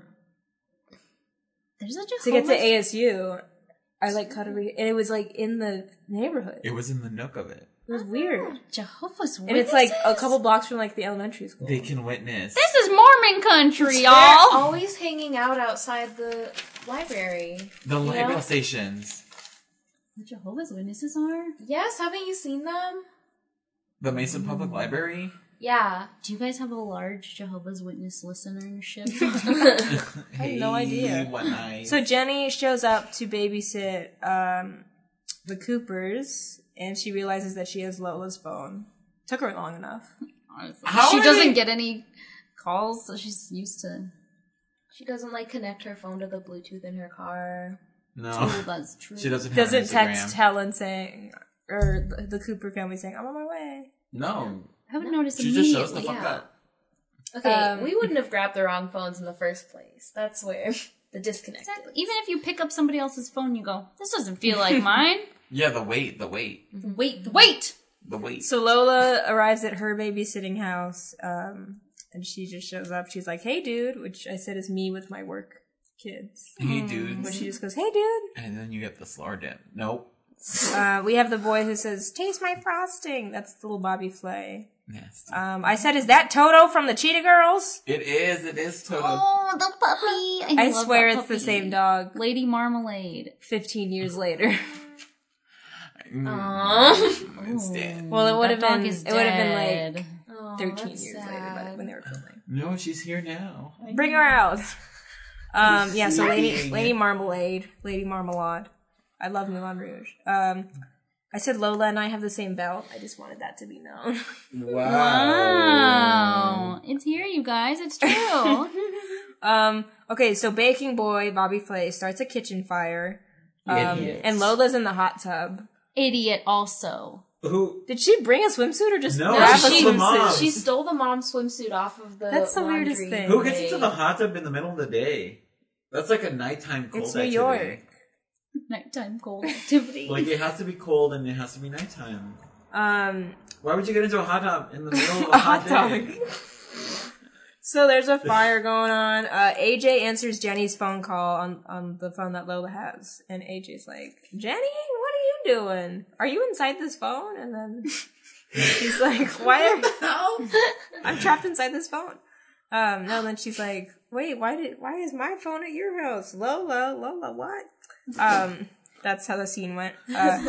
There's a Jehovah's. to get to A S U. I like cut over, and it was like in the neighborhood. It was in the nook of it. It was weird, Jehovah's Witnesses. and it's like a couple blocks from like the elementary school. They can witness. This is Mormon country, They're y'all. always hanging out outside the library. The You libel know? stations. The Jehovah's Witnesses are. Yes, haven't you seen them? The Mason Public Library. Yeah. Do you guys have a large Jehovah's Witness listenership? I had no idea. One night. So Jenny shows up to babysit um, the Coopers, and she realizes that she has Lola's phone. Took her long enough. Honestly. How she are doesn't they- get any calls, so she's used to. She doesn't like connect her phone to the Bluetooth in her car. no, Oh, that's true. she doesn't. Have Doesn't an text Instagram. Helen saying, or the, the Cooper family saying, "I'm on my way." No, I haven't noticed she just shows the immediately. fuck yeah. up. Okay, Um, we wouldn't have grabbed the wrong phones in the first place. That's where the disconnect Exactly. is. Even if you pick up somebody else's phone, you go, "This doesn't feel like mine." Yeah, the weight, the weight, The weight, the weight! the weight. So Lola arrives at her babysitting house, um, and she just shows up. She's like, "Hey, dude," which I said is me with my work kids. Hey, dude. But she just goes, "Hey, dude." And then you get the slur dip. Nope. Uh, we have the boy who says, "Taste my frosting." That's little Bobby Flay. Nasty. Um, I said, "Is that Toto from the Cheetah Girls?" It is. It is Toto. Oh, the puppy! I love swear that it's the puppy. same dog. Lady Marmalade. Fifteen years later. Mm, it's dead. Well, it would have That dog been. is It would have been dead. like Oh, thirteen that's years sad. later by, when they were filming. No, she's here now. Bring her out. Um, yeah, so Lady Yay. Lady Marmalade, Lady Marmalade. I love Moulin Rouge. Um, I said Lola and I have the same belt. I just wanted that to be known. Wow. Wow. It's here, you guys. It's true. um, okay, so Baking Boy Bobby Flay starts a kitchen fire, um, Idiot. and Lola's in the hot tub. Idiot also. Who? Did she bring a swimsuit or just No, grab a she- swimsuit? the mom. She stole the mom's swimsuit off of the That's the laundry weirdest thing. Who gets bay. into the hot tub in the middle of the day? That's like a nighttime cold It's New activity. York. Nighttime cold activity. Like it has to be cold and it has to be nighttime. Um, Why would you get into a hot tub in the middle of a, a hot, hot day? dog. So there's a fire going on. Uh, A J answers Jenny's phone call on, on the phone that Lola has. And A J's like, "Jenny, what are you doing? Are you inside this phone?" And then he's like, "Why are I'm trapped inside this phone." Um, no, then she's like, "Wait, why did why is my phone at your house? Lola, Lola, what?" Um, that's how the scene went. Uh,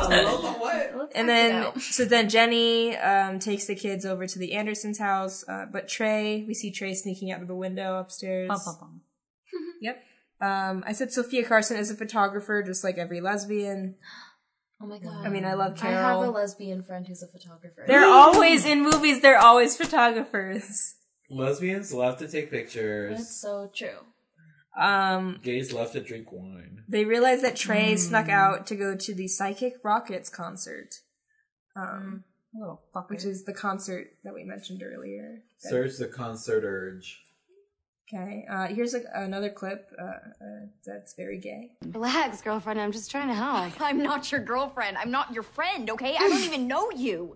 What? and then, so then Jenny um, takes the kids over to the Andersons' house, uh, but Trey, we see Trey sneaking out of the window upstairs. Bum, bum, bum. Yep. Um, I said Sophia Carson is a photographer, just like every lesbian. Oh my god. I mean, I love I have a Carol. lesbian friend who's a photographer. They're always in movies. They're always photographers. Lesbians love to take pictures. That's so true. Um, Gays love to drink wine. they realize that Trey snuck out to go to the Psychic Rockets concert, um, Little fucker. which is the concert that we mentioned earlier. Surge the concert urge. Okay, uh, here's a, another clip uh, uh, that's very gay. Relax, girlfriend. I'm just trying to help. I'm not your girlfriend. I'm not your friend, okay? I don't even know you.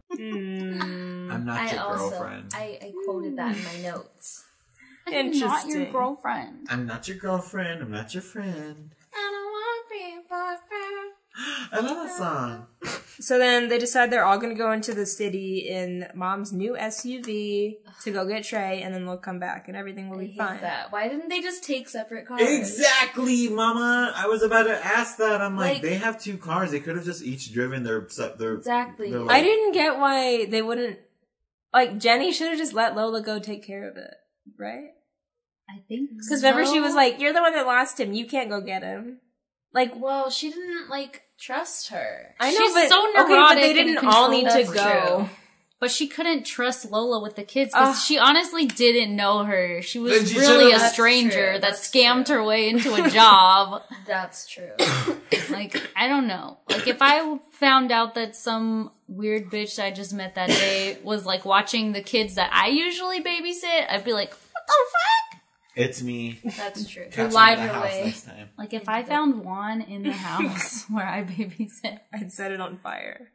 I'm not I your also girlfriend. I, I quoted that in my notes. I'm not your Interesting. girlfriend. I'm not your girlfriend. I'm not your friend. I don't want to be a boyfriend. I love that song. So then they decide they're all going to go into the city in Mom's new S U V to go get Trey, and then they'll come back, and everything will I be hate fine. that. Why didn't they just take separate cars? Exactly, Mama. I was about to ask that. I'm like, Like- they have two cars. They could have just each driven their their. Exactly. their, I like- didn't get why they wouldn't. Like, Jenny should have just let Lola go take care of it, right? I think Because remember, she was like, "You're the one that lost him. You can't go get him." Like, Well, she didn't like trust her. I know, She's but so okay, but neurotic they and didn't all need to controlled. go. True. But she couldn't trust Lola with the kids because Ugh. she honestly didn't know her. She Then was she really should've- a That's stranger true, that that's scammed true. her way into a job. That's true. Like, I don't know. Like, if I found out that some weird bitch I just met that day was like watching the kids that I usually babysit, I'd be like, what the fuck? It's me. That's true. Catch me Lied in the your house way. next time. Like, if I found Juan in the house where I babysit, I'd set it on fire.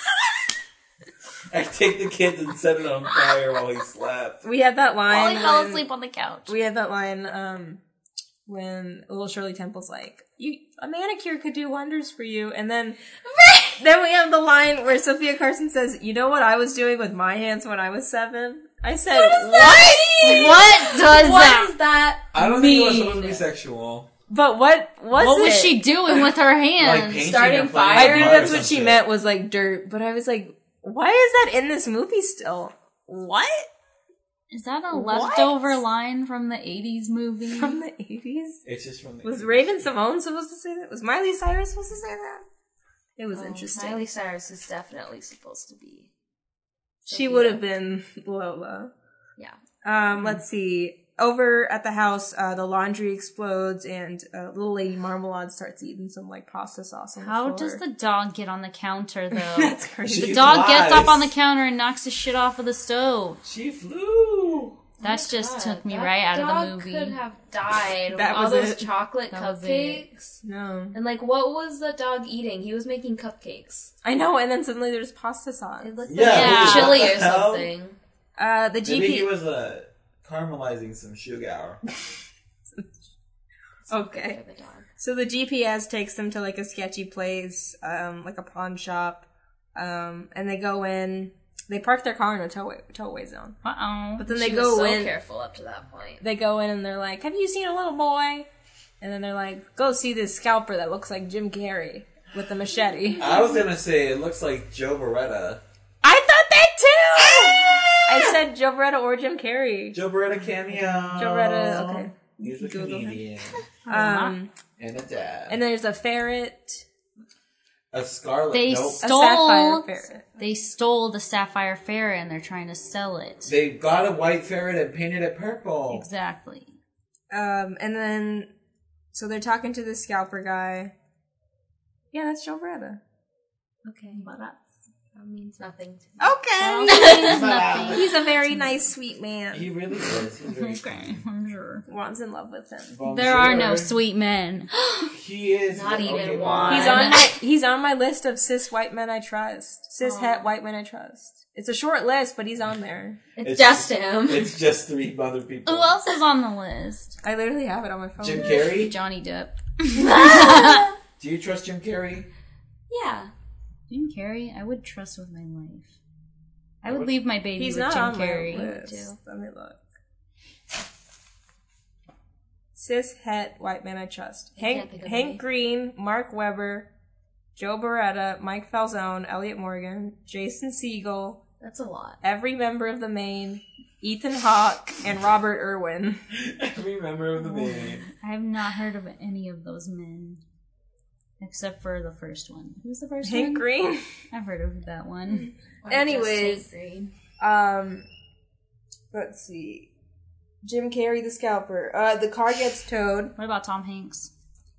I take the kids and set it on fire while he slept. We had that while line. he fell when- asleep on the couch. We had that line um, when little Shirley Temple's like, "You a manicure could do wonders for you," and then then we have the line where Sophia Carson says, "You know what I was doing with my hands when I was seven?" I said, "What? What does What that is that? I don't think it was mean? supposed to be sexual. But what was What it?" was she doing with her Like hands? painting Starting or playing fire? I with think fire or that's what some she shit. meant was like dirt. But I was like, why is that in this movie still? What? Is that a What? leftover line from the eighties movie? From the eighties? It's just from the. Was Raven Simone supposed to say that? Was Miley Cyrus supposed to say that? It was Oh, interesting. Miley Cyrus is definitely supposed to be. She would have been Lola. Yeah. Um, let's see. Over at the house, uh, the laundry explodes, and uh, little lady Marmalade starts eating some like pasta sauce on the How floor. does the dog get on the counter, though? That's crazy. The She dog gets up flies. on the counter and knocks the shit off of the stove. She flew. That just took me right out of the Dog movie. could have died. That with all was those it. chocolate That was cupcakes. No. And like, what was the dog eating? He was making cupcakes. I know, and then suddenly there's pasta sauce. It looked Yeah, like Yeah. chili what or the hell? something. Uh, the G Maybe he P. was uh, caramelizing some sugar. Okay. For the dog. So the G P S takes them to like a sketchy place, um, like a pawn shop, um, and they go in. They park their car in a towaway, towaway zone. Uh oh. But then She they was go so in. careful up to that point. They go in and they're like, "Have you seen a little boy?" And then they're like, "Go see this scalper that looks like Jim Carrey with the machete." I was gonna say it looks like Joe Beretta. I thought that too. I said Joe Beretta or Jim Carrey. Joe Beretta cameo. Joe Beretta. Okay. He's a Google him. comedian Um, and a dad. and there's a ferret. a scarlet. They nope. A stole. sapphire ferret. They stole the sapphire ferret and they're trying to sell it. They got a white ferret and painted it purple. Exactly. Um, and then, so they're talking to the scalper guy. Yeah, that's Joe Beretta. Okay. But that's, that means nothing to me. Okay. There's nothing. He's a very nice, sweet man. He really is. He's very Okay, I'm sure. Juan's in love with him. Bonjour. There are no sweet men. He is Not even okay, one. He's on my he's on my list of cis white men I trust. Cis het white men I trust. It's a short list, but he's on there. It's, It's- just him. It's just three other people. Who else is on the list? I literally have it on my phone. Jim Carrey? Johnny Depp. Do you trust Jim Carrey? Yeah. Jim Carrey, I would trust with my life. I would leave my baby He's with not Jim on Carrey. my list. Let me look. Cis het white men I trust. I can't Hank think of Hank any. Green, Mark Webber, Joe Beretta, Mike Falzone, Elliot Morgan, Jason Segel, That's a lot. every member of the Maine, Ethan Hawke, and Robert Irwin. Every member of the band. I have not heard of any of those men. Except for the first one. Who's the first Hank one? Green. I've heard of that one. Or Anyways. just Hank Green. Um, let's see. Jim Carrey, the scalper. Uh, the car gets towed. What about Tom Hanks?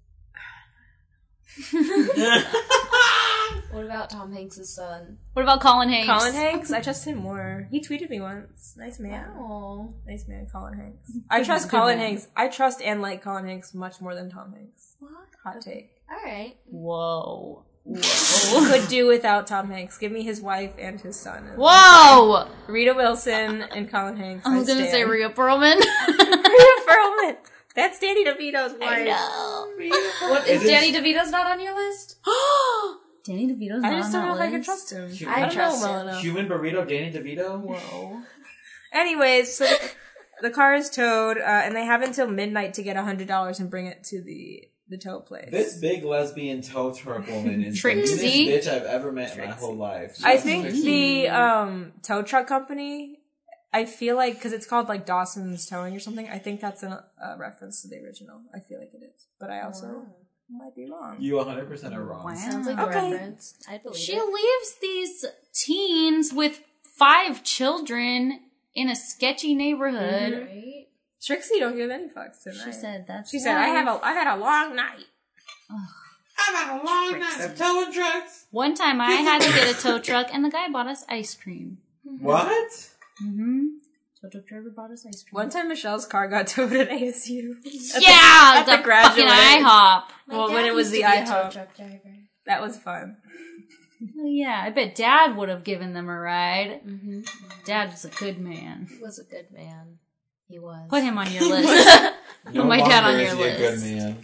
What about Tom Hanks' son? What about Colin Hanks? Colin Hanks, I trust him more. He tweeted me once. Nice man. Oh. Nice man, Colin Hanks. I trust Colin Hanks. I trust and like Colin Hanks much more than Tom Hanks. What? Hot take. Alright. Whoa. Whoa. Could do without Tom Hanks. Give me his wife and his son. Whoa! Rita Wilson and Colin Hanks. I was gonna stand. say Rhea Perlman. Rhea Perlman. That's Danny DeVito's wife. I know. What, is It is- Danny DeVito's not on your list? Danny DeVito's I not just on don't know that if I can list. trust him. Human, I I don't trust know well him. enough. Human burrito, Danny DeVito. Whoa. Anyways, so the, the car is towed, uh, and they have until midnight to get one hundred dollars and bring it to the, the tow place. This big lesbian tow truck woman is the Trixie? meanest bitch I've ever met in my whole life. I She's think Trixie. the um, tow truck company, I feel like, because it's called like Dawson's Towing or something, I think that's a uh, reference to the original. I feel like it is. But I also might be wrong. You one hundred percent are wrong. Wow. Sounds like Okay. a reference. I believe She it. leaves these teens with five children in a sketchy neighborhood. Right? Trixie don't give any fucks tonight. She said that's She said, I have life." a, I had a long night. I've had a long night of towing trucks. One time I had to get a tow truck and the guy bought us ice cream. What? Mm-hmm. Tow truck driver bought us ice cream. One time Michelle's car got towed at A S U. At yeah, at the, the fucking graduate. IHOP. My Well, dad when it was used the to be a tow IHOP. truck driver. That was fun. Oh, yeah, I bet Dad would have given them a ride. Mm-hmm. Dad's a good man. He was a good man. He was. Put him on your list. No my dad on longer your is he a good list. man.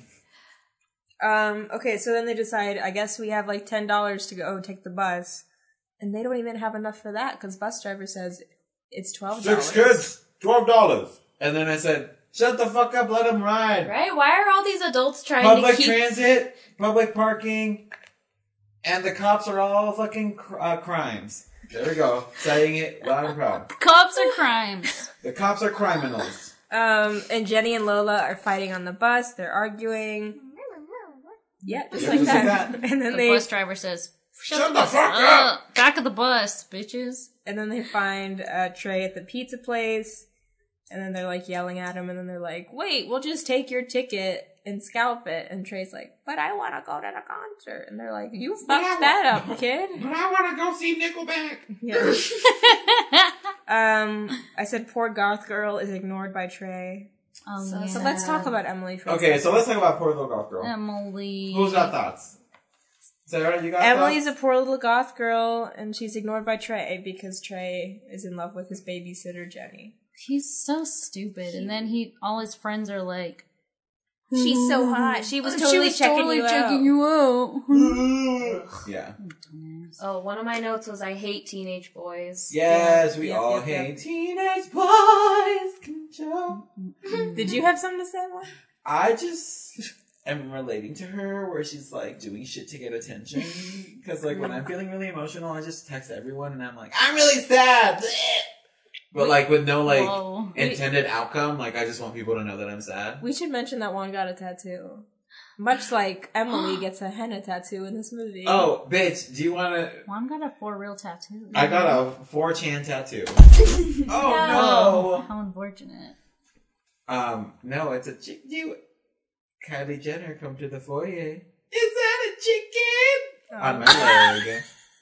Um, okay, so then they decide, I guess we have like ten dollars to go take the bus. And they don't even have enough for that because bus driver says it's twelve dollars. Six kids, twelve dollars. And then I said, "Shut the fuck up, let them ride." Right? Why are all these adults trying Public to keep... transit, public parking, and the cops are all fucking cr- uh, crimes. There we go, saying it loud and proud. Cops are crimes. The cops are criminals. Um, and Jenny and Lola are fighting on the bus. They're arguing. Yeah, just Yeah, like just like that. that. And then The they bus driver says, Shut, Shut the, the bus fuck up. Back of the bus, bitches. and then they find uh, Trey at the pizza place. And then they're like yelling at him. And then they're like, "Wait, we'll just take your ticket and scalp it." And Trey's like, "But I want to go to the concert." And they're like, "You fucked that up, kid." But I want to go see Nickelback. Yeah. Um, I said poor goth girl is ignored by Trey. Oh, So yeah. So let's talk about Emily for a Okay, second. so let's talk about poor little golf girl. Emily. Who's got thoughts? Sarah, you got Emily's thoughts? a poor little goth girl, and she's ignored by Trey because Trey is in love with his babysitter, Jenny. He's so stupid. And then he, all his friends are like, She's so hot. She was "She totally was checking totally you checking out. you out." Yeah. Oh, one of my notes was I hate teenage boys. Yes, we Yep, all yep, hate yep. teenage boys. Can jump. Did you have something to say, Emily? I just am relating to her where she's like doing shit to get attention. Because like when I'm feeling really emotional, I just text everyone and I'm like, I'm really sad. But like with no like Whoa. intended outcome, like I just want people to know that I'm sad. We should mention that Juan got a tattoo. Much like Emily gets a henna tattoo in this movie. Oh, bitch, do you want to... Juan got a for real tattoo. I got a four chan tattoo. Oh, no. How unfortunate. Um, no, it's a chick. Do Kylie Jenner come to the foyer? Is that a chicken? Oh. On my leg.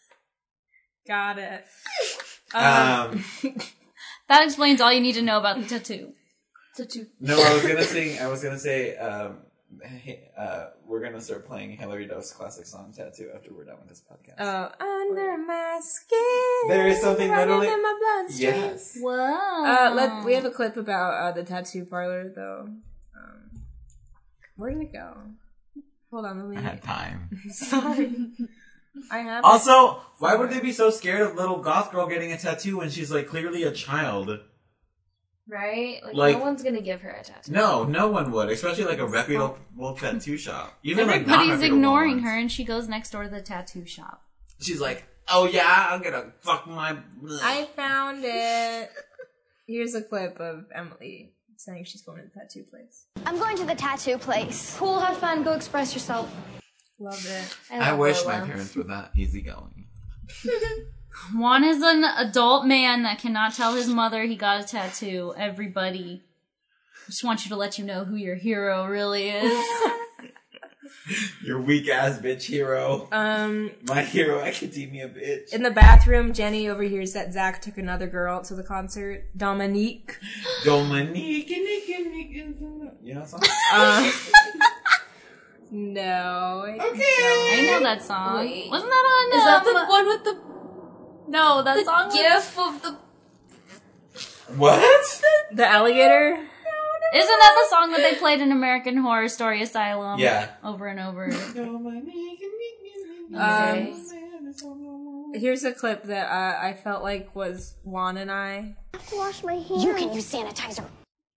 Got it. Um, That explains all you need to know about the tattoo. Tattoo. no, I was gonna sing. I was gonna say. Um, hey, uh, we're gonna start playing Hilary Duff's classic song "Tattoo" after we're done with this podcast. Oh, under my skin. There is something running literally- in my bloodstream. yes. Whoa. Uh, let, we have a clip about uh, the tattoo parlor, though. Um, where did it go? Hold on, let me. I had time. Sorry. I have. it. Also, why would they be so scared of little goth girl getting a tattoo when she's like clearly a child? Right? Like, Like- no one's gonna give her a tattoo. No, no one would, especially like a reputable tattoo shop. Even like Everybody's non-reputable ignoring ones. her, and she goes next door to the tattoo shop. She's like, "Oh yeah, I'm gonna fuck my." I found it. Here's a clip of Emily saying she's going to the tattoo place. I'm going to the tattoo place. Cool, have fun, go express yourself. Love it. I love wish Lola. my parents were that easygoing. Juan is an adult man that cannot tell his mother he got a tattoo. Everybody. I just want you to let you know who your hero really is. Your weak ass bitch hero. Um, My hero academia bitch. in the bathroom, Jenny overhears that Zach took another girl to the concert, Dominique. Dominique. You know that song? Uh, no. I Okay. I know that song. Wait. Wasn't that on? Is that um, the one with the No, that the song. was- gif of the? What? The alligator? Isn't that the song that they played in American Horror Story Asylum? Yeah. Over and over. Um, here's a clip that uh, I felt like was Juan and I. I have to wash my hands. You can use sanitizer.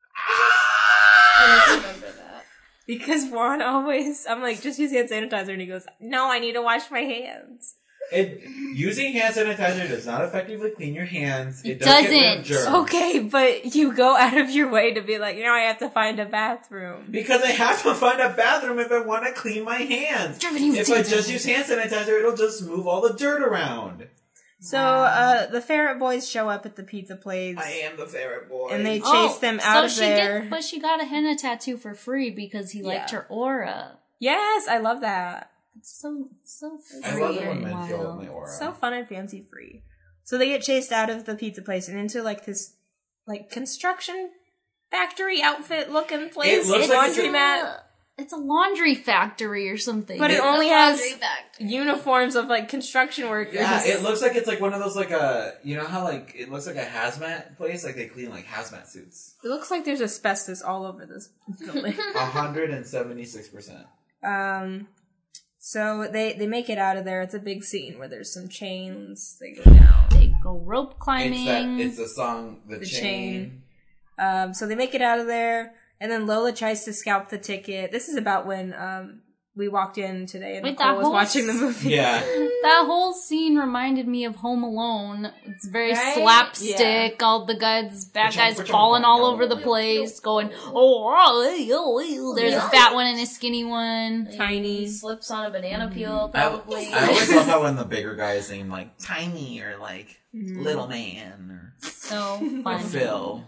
I don't remember that. Because Juan always, I'm like, just use hand sanitizer, and he goes, no, I need to wash my hands. It, using hand sanitizer does not effectively clean your hands. It, It does get rid of doesn't. germs. Okay, but you go out of your way to be like, you know, I have to find a bathroom. Because I have to find a bathroom if I want to clean my hands. Germany was If I dancing. just use hand sanitizer, it'll just move all the dirt around. So, uh, the ferret boys show up at the pizza place, I am the ferret boy. and they chase Oh, them out so of she there. Get, but she got a henna tattoo for free because he liked Yeah. her aura. Yes, I love that. It's so so I free love it when and men feel wild. my aura. So fun and fancy free. So they get chased out of the pizza place and into like this, like construction factory outfit looking place. It looks like it's a- laundromat. It's a laundry factory or something. But it It- only The has laundry factory. uniforms of like construction workers. Yeah, it looks like it's like one of those like a you know how like it looks like a hazmat place, like they clean like hazmat suits. It looks like there's asbestos all over this building. A hundred and seventy six percent. um, so they they make it out of there. It's a big scene where there's some chains. They go down. They go rope climbing. It's that it's the song The, The chain. Chain. Um, so they make it out of there, and then Lola tries to scalp the ticket. This is about when um we walked in today and Wait, Nicole that was whole watching the s- movie. Yeah. That whole scene reminded me of Home Alone. It's very Right? slapstick. All the guys, bad Which one- guys which one falling part? all over the place, going, oh, oh, hey, oh, hey." There's a fat one and a skinny one. Tiny. He slips on a banana peel, I, probably. I always love how when the bigger guy is named like Tiny or like Mm-hmm. Little Man or, So or fun. Phil.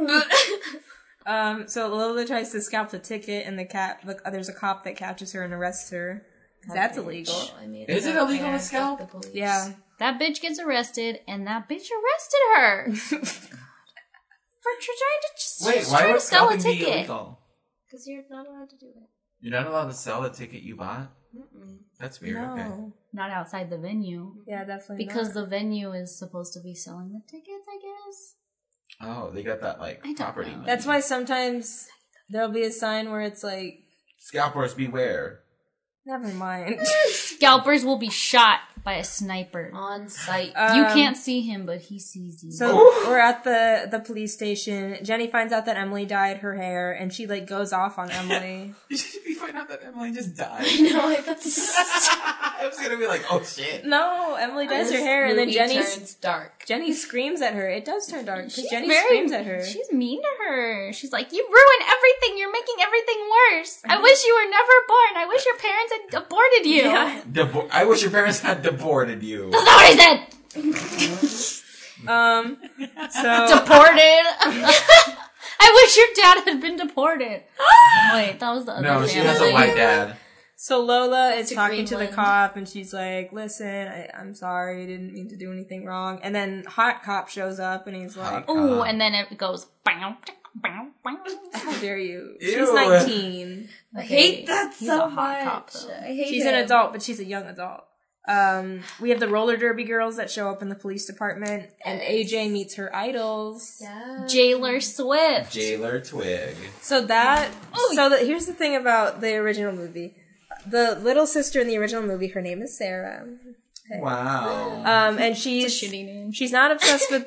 Um, so Lola tries to scalp the ticket, and the cat. Look, uh, there's a cop that catches her and arrests her. 'Cause that's illegal. I made Is it up illegal there. to scalp? Fuck the police. Yeah, That bitch gets arrested, and that bitch arrested her for tr- trying to just Wait, just why trying would to sell a scalping be ticket. illegal? Because you're not allowed to do it. You're not allowed to sell a ticket you bought? Mm-mm. That's weird, okay. No. Not outside the venue. Yeah, definitely Because not. the venue is supposed to be selling the tickets, I guess. Oh, they got that, like, I don't property know. money. That's why sometimes there'll be a sign where it's like, Scalpers beware. never mind. Scalpers will be shot by a sniper. On site. You Um, can't see him, but he sees you. So we're at the the police station. Jenny finds out that Emily dyed her hair, and she like goes off on Emily. You should be find out that Emily just died. No, like, that's... I was gonna be like, oh shit. No, Emily dyes her This hair, and then movie Jenny turns dark. Jenny screams at her. It does turn dark because She's Jenny very- screams at her. She's mean to her. She's like, you ruined everything. You're making everything worse. I wish you were never born. I wish your parents had aborted you. Yeah. Debo- I wish your parents had deported you. That's not what I said. Um, so Deported. I wish your dad had been deported. Wait, that was the other No, she family. has a white dad. So Lola is To talking to the Greenland. cop, and she's like, "Listen, I, I'm sorry. I didn't mean to do anything wrong." And then Hot Cop shows up, and he's like, Ooh, Uh, and then it goes. Bow, bow, bow. "How dare you? Ew. She's nineteen. I hate that He's so a hot cop, much. though. I hate She's him. an adult, but she's a young adult." Um, we have the roller derby girls that show up in the police department, and A J meets her idols. Yeah. Jailer Swift. Jailer Twig. So that, so that here's the thing about the original movie. The little sister in the original movie, her name is Sarah. Wow. Um, and she's Shitty name. she's not obsessed with.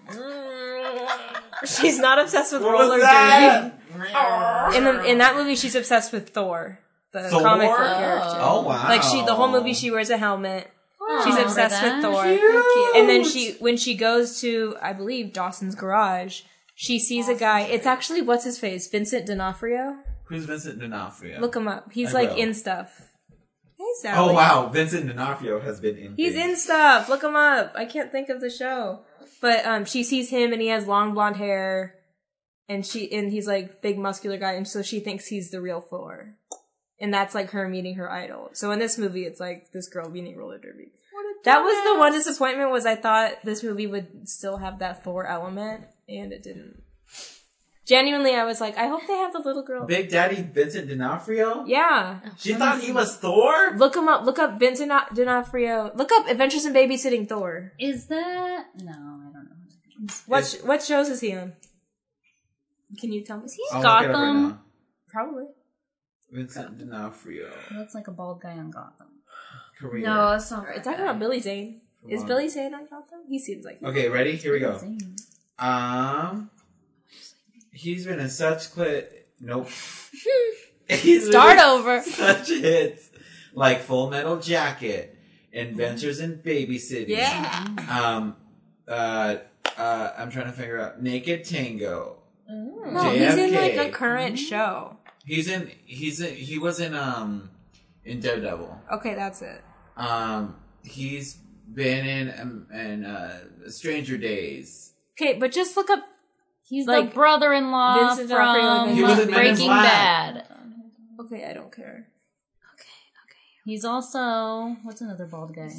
she's not obsessed with What roller was that? derby. In the, in that movie, she's obsessed with Thor, the Thor? comic book character. Oh, wow. Like she, the whole movie, she wears a helmet. She's Oh, obsessed that. with Thor. Cute. And then she, when she goes to, I believe, Dawson's garage, she sees a guy. It's actually, what's his face? Vincent D'Onofrio? Who's Vincent D'Onofrio? Look him up. He's I like will. in stuff. Hey, Sally. Oh, wow. Vincent D'Onofrio has been in He's things. in stuff. Look him up. I can't think of the show. But um, she sees him and he has long blonde hair. And she and he's like big muscular guy. And so she thinks he's the real Thor. And that's like her meeting her idol. So in this movie, it's like this girl meeting roller derby. That was the one disappointment, was I thought this movie would still have that Thor element, and it didn't. Genuinely, I was like, I hope they have the little girl. Big Daddy Vincent D'Onofrio? Yeah. She thought he was Thor? Look him up. Look up Vincent D'Onofrio. Look up Adventures in Babysitting Thor. Is that? No, I don't know. What Is- what shows is he on? Can you tell me? Is he I'll in look it up right Gotham? now. Probably. Vincent D'Onofrio. He looks like a bald guy on Gotham. Career. No, that's not It's talking about Billy Zane. Is on. Billy Zane on Gotham? He seems like. Okay, ready? Here we go. Um, he's been in such clit. Nope. He's been Start in over. Such hits like Full Metal Jacket, Adventures in Babysitting. Yeah. Um. Uh. Uh. I'm trying to figure out Naked Tango. No, he's in like a J F K. current show. He's in. He's in. He was in. Um. In Daredevil. Okay, that's it. Um. He's been in. Um. In uh. Stranger Days. Okay, but just look up. He's Like, the brother-in-law Vincent D'Onofrio from He was in Men in Breaking Black. Bad. Okay, I don't care. He's also what's another bald guy?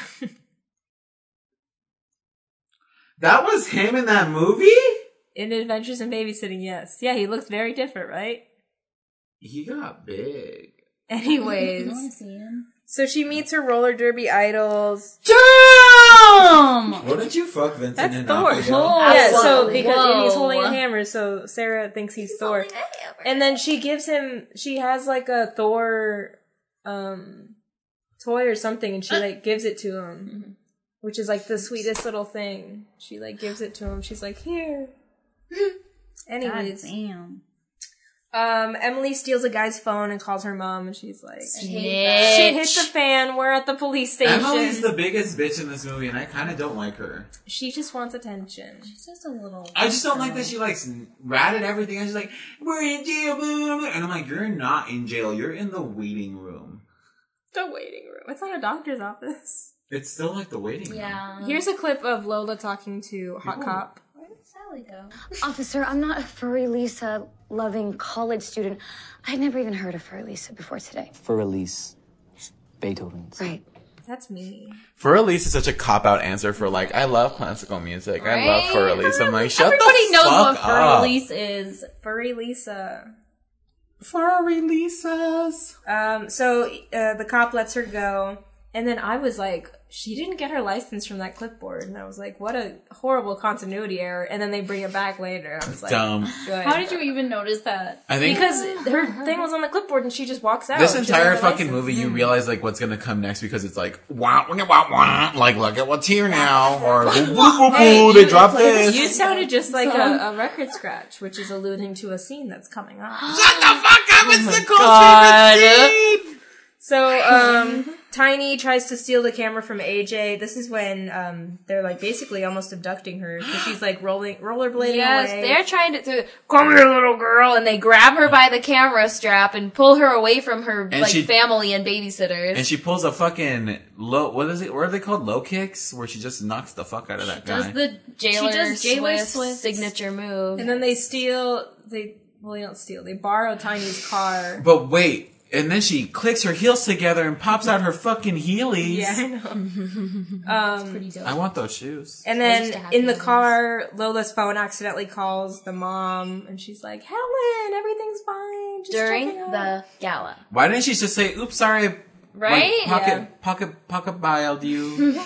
That was him in that movie? In Adventures in Babysitting, yes. Yeah, he looks very different, right? He got big. Anyways. You want to see him? So she meets her roller derby idols. Damn! Wouldn't you fuck Vincent That's D'Onofrio? Thor. Oh, Yeah, so absolutely. because and he's Whoa. holding a hammer, so Sarah thinks he's, Thor. And then she gives him, she has like a Thor um toy or something, and she like gives it to him, which is like the sweetest little thing. She like gives it to him. She's like, here. Anyways, God damn. um, Emily steals a guy's phone and calls her mom, and she's like, shit Snitch. hit the fan. We're at the police station. Emily's the biggest bitch in this movie, and I kind of don't like her. She just wants attention. She's just a little. I just don't like that she like ratted everything. And she's like, "We're in jail," blah, blah, blah. And I'm like, "You're not in jail. You're in the waiting room. The waiting room. It's not a doctor's office. It's still like the waiting room." Yeah. Here's a clip of Lola talking to Hot Ooh. Cop. Where did Sally go? Officer, I'm not a furry Lisa loving college student. I'd never even heard of furry Lisa before today. For release. Beethoven's. Right. That's me. For Elise is such a cop out answer for like I love classical music. I love Right? For Elise. I'm like shut Everybody the knows fuck what Fur up. Elise is. Furry Lisa. Furry Lisa's. Um, so uh, the cop lets her go, and then I was like, she didn't get her license from that clipboard, and I was like, what a horrible continuity error. And then they bring it back later. I was like, Dumb. good. How did you even notice that? I think Because her thing was on the clipboard, and she just walks out. this She doesn't entire have a fucking license. movie, you realize like what's gonna come next because it's like wah wah wah wah, like look at what's here now, or woo, woo, woo, Hey, woo, they you- dropped this. You sounded just like a, a record scratch, which is alluding to a scene that's coming up. Shut the fuck up! It's the cool God. favorite scene. So, um, Tiny tries to steal the camera from A J. This is when, um, they're like basically almost abducting her because she's like rolling, rollerblading Yes, away. they're trying to, to come here, little girl, and they grab her by the camera strap and pull her away from her And like she- family and babysitters. And she pulls a fucking low. What is it? What are they called? Low kicks, where she just knocks the fuck out of that Does guy. the Jailer she does Jailer Swiss Swiss signature move. And then they steal, they, well, they don't steal, they borrow Tiny's car. But wait, and then she clicks her heels together and pops out her fucking heelys. Yeah, I know. um, pretty dope. I want those shoes. and used to then have in the those. car, Lola's phone accidentally calls the mom, and she's like, Helen, everything's fine. Just During checking up." the gala. Why didn't she just say, "Oops, sorry"? Right? Like, pocket, Yeah. pocket, pocket, biled you.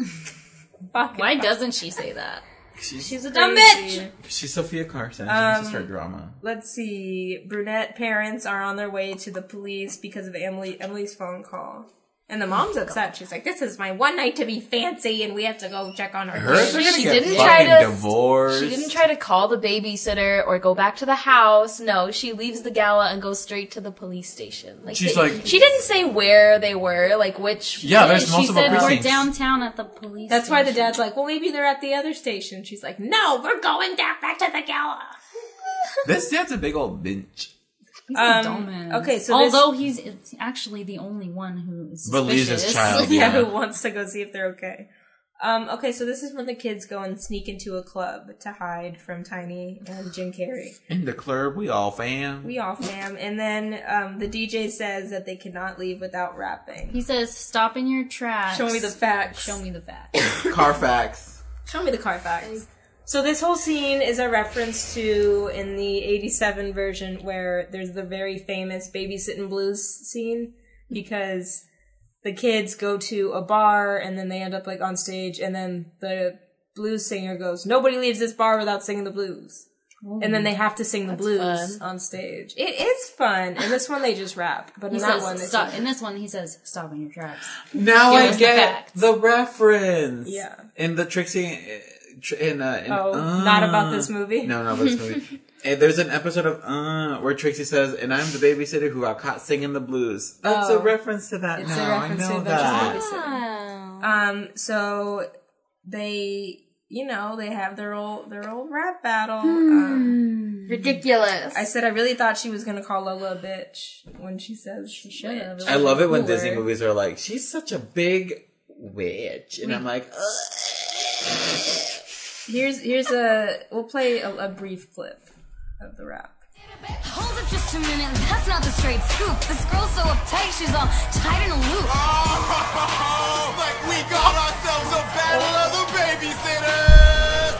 Fuck Why it. doesn't she say that? She's, She's a Dumb crazy. bitch! she's Sophia Carson. She Um, needs to start drama. Let's see. Brunette parents are on their way to the police because of Emily Emily's phone call. And the mom's upset. She's like, this is my one night to be fancy and we have to go check on our Hers are baby." gonna She get didn't fucking try to- divorced. She didn't try to call the babysitter or go back to the house. No, she leaves the gala and goes straight to the police station. Like She's they- like- she didn't say where they were, like which. Yeah, there's she multiple said precincts. we're downtown at the police. That's why the station." dad's like, well, maybe they're at the other station. She's like, no, we're going down back to the gala. This dad's a big old bitch. He's Um, a dumbass. okay, so this- although he's it's actually the only one who is Believes his suspicious. child. yeah, Yeah. who wants to go see if they're okay. Um, okay, so this is when the kids go and sneak into a club to hide from Tiny and Jim Carrey. In the club, we all fam. We all fam. And then um, the D J says that they cannot leave without rapping. He says, "Stop in your tracks. Show me the facts. Show me the facts." Carfax. Show me the Carfax. So this whole scene is a reference to, in the eighty-seven version, where there's the very famous Babysitting Blues scene, because the kids go to a bar and then they end up like on stage, and then the blues singer goes, nobody leaves this bar without singing the blues. And then they have to sing the blues fun. on stage. It is fun. In this one they just rap, but He in that says, one they "Stop." sing. In this one, he says, "Stop in your tracks." Now Give I us the get facts. the, reference. Yeah. In the Trixie, uh, tr- in, uh, in Oh, uh, not about this movie? No, not about this movie. And there's an episode of uh where Trixie says, "And I'm the babysitter who got caught singing the blues." That's Oh. a reference to that. It's now. a reference I to know Adventures in that. Babysitting. Oh. Um, so they, you know, they have their old their old rap battle. Um, Ridiculous. I said I really thought she was gonna call Lola a bitch when she says she should have. bitch. I love it when Cooler. Disney movies are like, "She's such a big witch," and I'm like, Ugh. Here's here's a we'll play a, a brief clip of the rap. Hold up just a minute, that's not the straight scoop. This girl's so uptight, she's all tied in a loop. Oh, like we got ourselves a battle of the babysitters.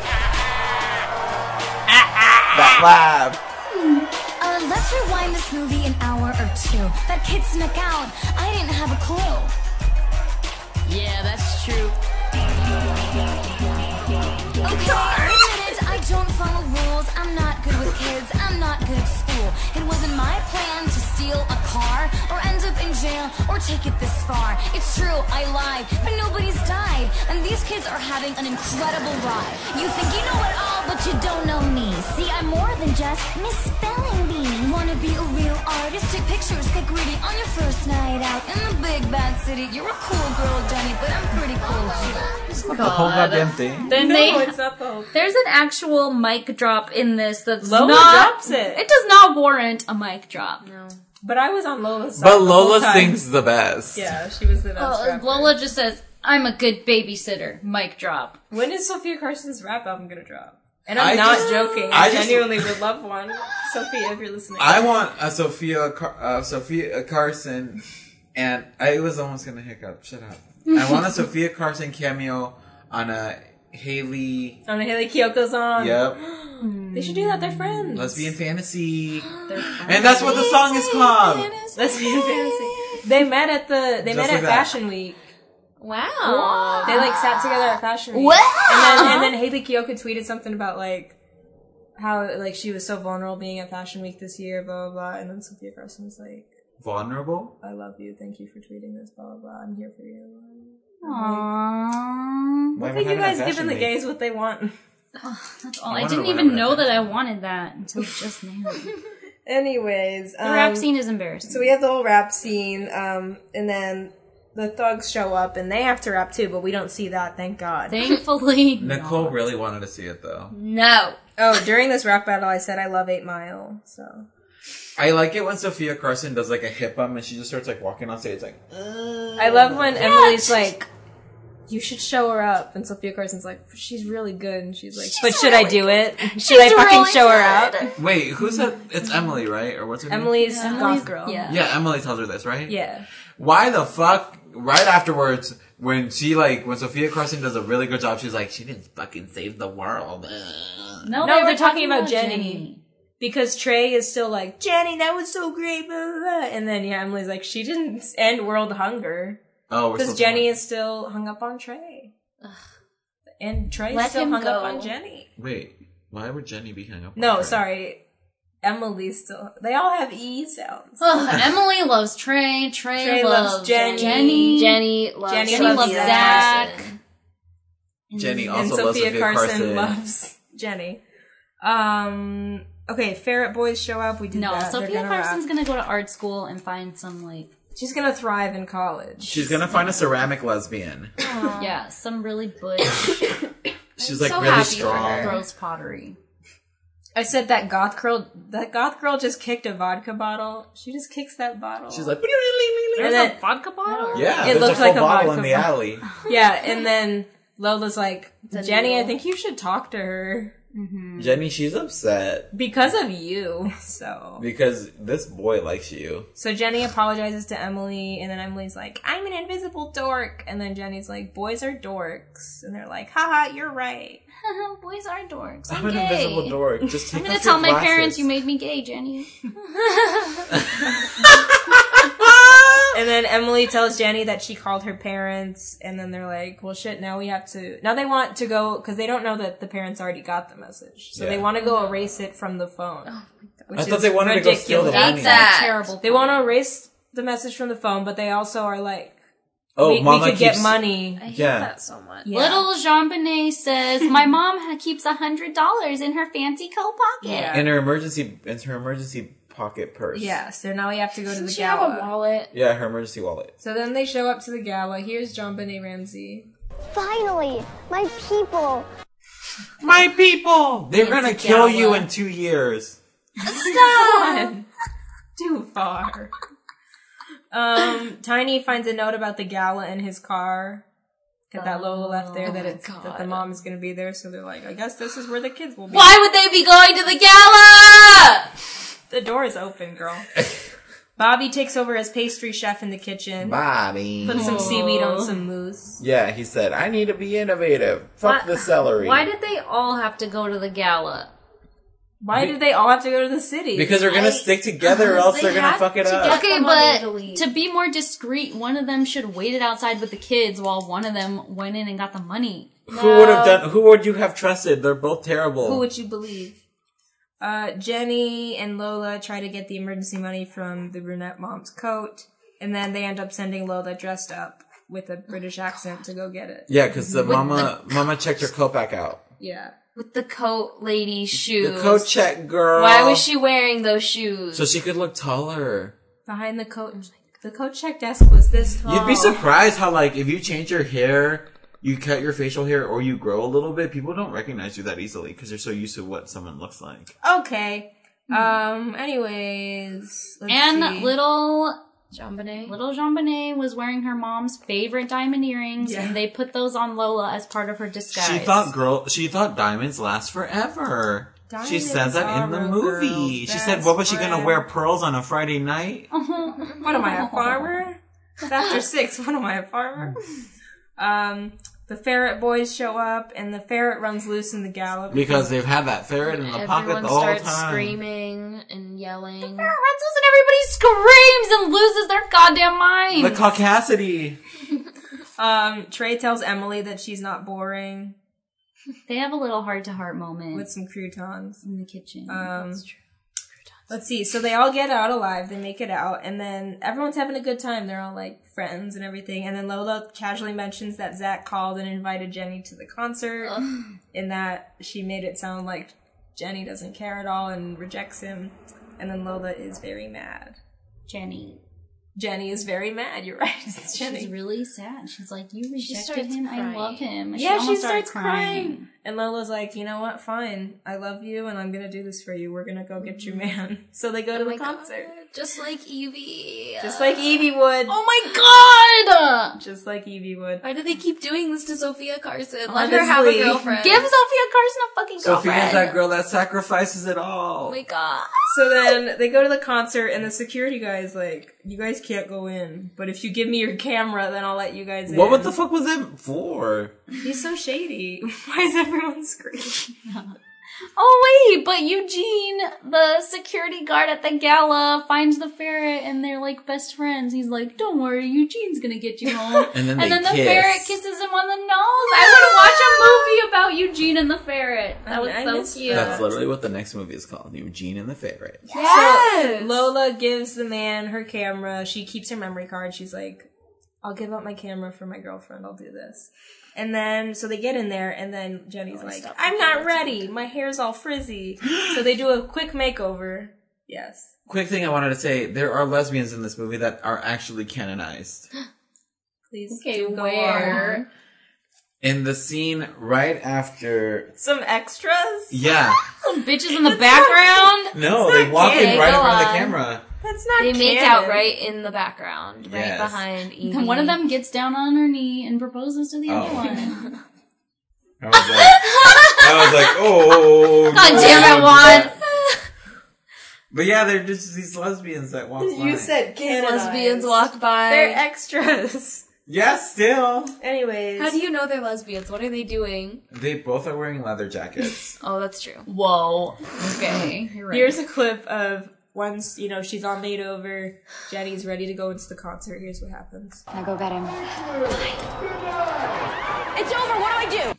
that laugh. Uh, let's rewind this movie an hour or two. That kid snuck out, I didn't have a clue. yeah, that's true. Okay, admit it, I don't follow rules. I'm not good with kids, I'm not good at school. It wasn't my plan to steal a car or end up in jail or take it this far. It's true, I lied, but nobody's died. And these kids are having an incredible ride. You think you know it all, but you don't know me. See, I'm more than just Miss Spelling Bee. Wanna be a real artist? Take pictures, get gritty on your first night out in the big bad city. You're a cool girl, Jenny, but I'm pretty cool too. The whole goddamn thing. Then No, they it's not the whole. there's an actual mic drop in this that's Lola not. drops it. It does not warrant a mic drop. No. But I was on Lola's side. But the whole Lola time. sings the best. Yeah, she was the best. Oh, rapper. Lola just says, "I'm a good babysitter." Mic drop. When is Sophia Carson's rap album gonna drop? And I'm I not just- joking. I I, just- genuinely would love one. Sophia, if you're listening. I want a Sophia Car- uh, Sophia Carson And I was almost gonna hiccup. Shut up. I want a Sophia Carson cameo on a Haley. On a Haley Kiyoko song. Yep. They should do that. They're friends. Lesbian fantasy. And that's what the song is called. Lesbian fantasy. They met at the. They Just met like at that. Fashion Week. Wow. They like sat together at Fashion Week. Wow. And then and then Haley Kiyoko tweeted something about like how like she was so vulnerable being at Fashion Week this year, blah blah blah. And then Sophia Carson was like, Vulnerable? "I love you. Thank you for tweeting this. Blah blah blah. I'm here for you." Aww. Why I am think you having a guys Fashion giving the Week? gays what they want. That's all. I I wanted didn't to even whatever know that that I wanted that until just now. Anyways, The um, rap scene is embarrassing. So we have the whole rap scene, um, and then the thugs show up, and they have to rap too, but we don't see that, thank God. Thankfully, Nicole really wanted to see it though. No. Oh, during this rap battle, I said I love Eight Mile, so. I like it when Sophia Carson does like a hip bump and she just starts like walking on stage like. Uh, I love when Emily's like, you should show her up, and Sophia Carson's like, she's really good, and she's like, but should I do it? Should I fucking really show her up? Wait, who's that? It's Emily, right? Or what's her name? Emily's Emily's- goth girl. yeah. Yeah, Emily tells her this, right? Yeah. Why the fuck? Right afterwards, when she like when Sophia Carson does a really good job, she's like, she didn't fucking save the world. Ugh. no, No, they were they're talking about Jenny. Because Trey is still like, Jenny, that was so great, blah, blah, blah. And then, yeah, Emily's like, she didn't end world hunger. Oh, we're Because still Jenny is still hung up on Trey. And Trey's Let still him hung up go. on Jenny. Wait, why would Jenny be hung up? on No, Trey? sorry. Emily's still. They all have E sounds. Ugh, Emily loves Trey. Trey, Trey loves, loves Jenny. Jenny. Jenny loves, Jenny Jenny loves loves Zach. Zach. Jenny And also loves Sophia Sophia Carson, Carson. loves Jenny. Um. Okay, Ferret Boys show up. We did No, that. They're Sophia gonna Carson's rap. gonna go to art school and find some like She's gonna thrive in college. She's gonna find a ceramic lesbian. yeah, some really butch, She's like so really happy for her. strong. gross pottery. I said that goth girl. That goth girl just kicked a vodka bottle. She just kicks that bottle. She's like, There's And then- a vodka bottle. yeah, It there's looked a like full a bottle vodka in the bottle. alley. Yeah, and then Lola's like, a Jenny, I needle. think you should talk to her Jenny, she's upset because of you. So, because this boy likes you. so Jenny apologizes to Emily, and then Emily's like, I'm an invisible dork, and then Jenny's like, boys are dorks, and they're like, haha, you're right. Boys are dorks. I'm, I'm an gay. invisible dork. Just take I'm gonna off tell your my glasses. parents you made me gay, Jenny. And then Emily tells Jenny that she called her parents, and then they're like, well, shit, now we have to. Now they want to go, because they don't know that the parents already got the message. So Yeah. they want to go erase it from the phone. Oh my God. I thought they wanted to go steal the money. that. Terrible. They want to erase the message from the phone, but they also are like, Oh, we, we Mama could get keeps- money. I hate Yeah. that so much. Yeah. Little Jean Benet says, "My mom ha- keeps a hundred dollars in her fancy coat pocket." Yeah. In her emergency, in her emergency pocket purse. Yeah, so now we have to go to Doesn't the she have a gala. wallet? Yeah, her emergency wallet. So then they show up to the gala. Here's John Benet Ramsey. Finally, my people. My people! They're gonna It's a kill you gala. in two years. Stop! Too far. Um, Tiny finds a note about the gala in his car. That that Lola left there. That it's that the mom is gonna be there. So they're like, I guess this is where the kids will be. Why would they be going to the gala? The door is open, girl. Bobby takes over as pastry chef in the kitchen. Bobby. Put some seaweed on some mousse. Yeah, he said, I need to be innovative. Fuck Why- the celery. Why did they all have to go to the gala? Why did they all have to go to the city? Because they're gonna stick together or else they they're gonna had fuck it to up. get- Okay, Come on, but Angeline. to be more discreet, one of them should wait it outside with the kids while one of them went in and got the money. Who would have done? Who would you have trusted? They're both terrible. Who would you believe? Uh, Jenny and Lola try to get the emergency money from the brunette mom's coat, and then they end up sending Lola dressed up with a British accent to go get it. Yeah, because the mama mama checked her coat back out. Yeah. With the coat lady shoes. The coat check, girl. Why was she wearing those shoes? So she could look taller. Behind the coat, the coat check desk was this tall. You'd be surprised how, like, if you change your hair, you cut your facial hair, or you grow a little bit, people don't recognize you that easily because they're so used to what someone looks like. Okay. Um. Anyways, let's and see. little Jean Benet. little Jean Benet was wearing her mom's favorite diamond earrings, Yeah. and they put those on Lola as part of her disguise. She thought girl. She thought diamonds last forever. she Diamonds said that in the are a movie. girl's She said, best "What was she gonna friend." wear pearls on a Friday night?" What am I, a farmer? It's after six. What am I, a farmer? Um, the ferret boys show up, and the ferret runs loose in the gala. Because they've had that ferret in the Everyone pocket the whole time. starts screaming and yelling. Ferret runs loose and everybody screams and loses their goddamn mind. The caucasity. Um, Trey tells Emily that she's not boring. They have a little heart-to-heart moment. With some croutons. In the kitchen. Um, That's true. Let's see. So they all get out alive. They make it out. And then everyone's having a good time. They're all like friends and everything. And then Lola casually mentions that Zach called and invited Jenny to the concert. Ugh. In that she made it sound like Jenny doesn't care at all and rejects him. And then Lola is very mad. Jenny. Jenny is very mad. You're right. It's Jenny. She's really sad. She's like, you She rejected starts him. crying. I love him. And Yeah, she almost starts started crying. And Lola's like, you know what? Fine. I love you and I'm going to do this for you. We're going to go get your man. So they go to Oh the my God. concert. Just like Evie. Just like Evie would. Oh my god! Just like Evie would. Why do they keep doing this to Sophia Carson? Let her have a Honestly. girlfriend. Give Sophia Carson a fucking girlfriend. Sophia's that girl that sacrifices it all. Oh my God. So then they go to the concert and the security guy is like, you guys can't go in. But if you give me your camera, then I'll let you guys in. What the fuck was that for? He's so shady. Why is everyone screaming? Oh wait, but Eugene, the security guard at the gala, finds the ferret and they're like best friends. He's like, don't worry, Eugene's gonna get you home. And then and they then the kiss. ferret kisses him on the nose. I would watch a movie about Eugene and the ferret. That was I so missed cute. That's literally what the next movie is called. Eugene and the Ferret. Yes! So Lola gives the man her camera. She keeps her memory card. She's like, I'll give up my camera for my girlfriend. I'll do this. And then, so they get in there, and then Jenny's like, I'm not ready. My hair's all frizzy. So they do a quick makeover. Yes. Quick thing I wanted to say, there are lesbians in this movie that are actually canonized. Please Okay, do go where? on. In the scene right after... Some extras? Yeah. Some bitches in the background. No, It's they not walk in canon. right in Go front of the on. camera. That's not They make canon. out right in the background, right Yes. behind Evie. Then one of them gets down on her knee and proposes to the Oh. other one. I was like, I was like, oh. God no, damn it, don't do Juan. that. But yeah, they're just these lesbians that walk by. You said These canonized. lesbians walk by. They're extras. Yeah, still. Anyways. How do you know they're lesbians? What are they doing? They both are wearing leather jackets. Oh, that's true. Whoa. Okay, you're right. Here's a clip of once, you know, she's all made over, Jenny's ready to go into the concert. Here's what happens. Now go get him. It's over. What do I do?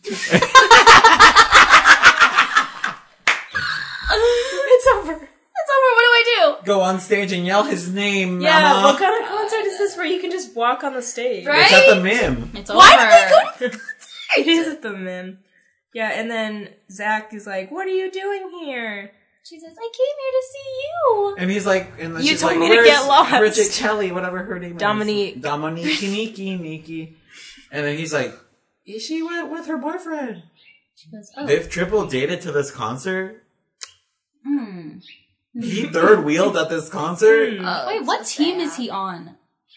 It's over. It's over. What do I Go on stage and yell his name, Yeah, Mama. what kind of concert is this where you can just walk on the stage? Right? It's at the Mim. do? It's Why over. did they go to the concert? It is at the Mim. Yeah, and then Zach is like, what are you doing here? She says, I came here to see you. And he's like, and then You she's told like, me to "Where's get lost." Bridget Kelly, whatever her name Dominique. is. Dominique. Niki, Niki. And then he's like, is she with, with her boyfriend? She goes, oh. They've triple dated to this concert? Hmm. He third wheeled at this concert? Oh, Wait, what team is he on?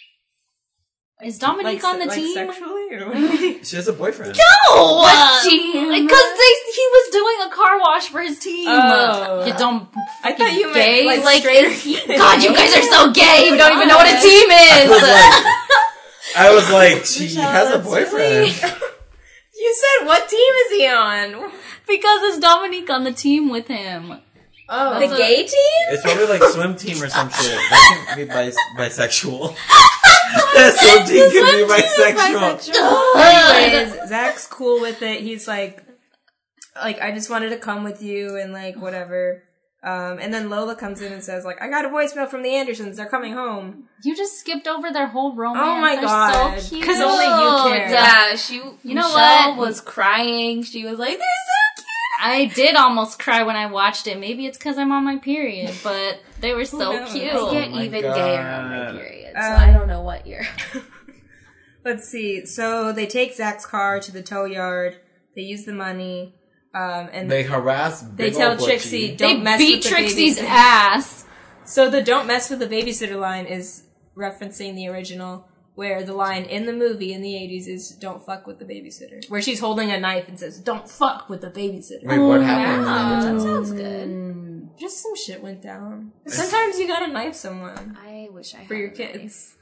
Is Dominique Like, on the like team? sexually? Or what? She has a boyfriend. No! What team? Because they he was doing a car wash for his team. Oh. You don't. I thought you meant gay? like, Like, straight is he? God, you guys are so gay. You don't even know what a team I was is. like, I was like she Michelle, has a that's boyfriend. You said, what team is he on? Because it's Dominique on the team with him. Oh, That's the a- gay team? It's probably like swim team or some shit. That can be bis- bisexual. Swim team can be bisexual. Anyways, Zach's cool with it. He's like, like, I just wanted to come with you and like, whatever. Um, and then Lola comes in and says like, I got a voicemail from the Andersons. They're coming home. You just skipped over their whole romance. Oh my They're God. so cute. 'Cause only you care. Yeah, she. You know Michelle what? was crying. She was like, "They're so cute." I did almost cry when I watched it. Maybe it's because I'm on my period, but they were so knows? cute. I get my even God. gayer on my period, so Um, I don't know what year. Let's see. So they take Zach's car to the tow yard. They use the money. Um, and They harass they big tell ol' Butchie. Trixie, They don't mess beat with the Trixie's babysitter. ass. So the don't mess with the babysitter line is referencing the original, where the line in the movie in the eighties is don't fuck with the babysitter. Where she's holding a knife and says, don't fuck with the babysitter. Wait, what happened? Wow, that sounds good. Just some shit went down. Sometimes you gotta knife someone I wish I for had your a kids. I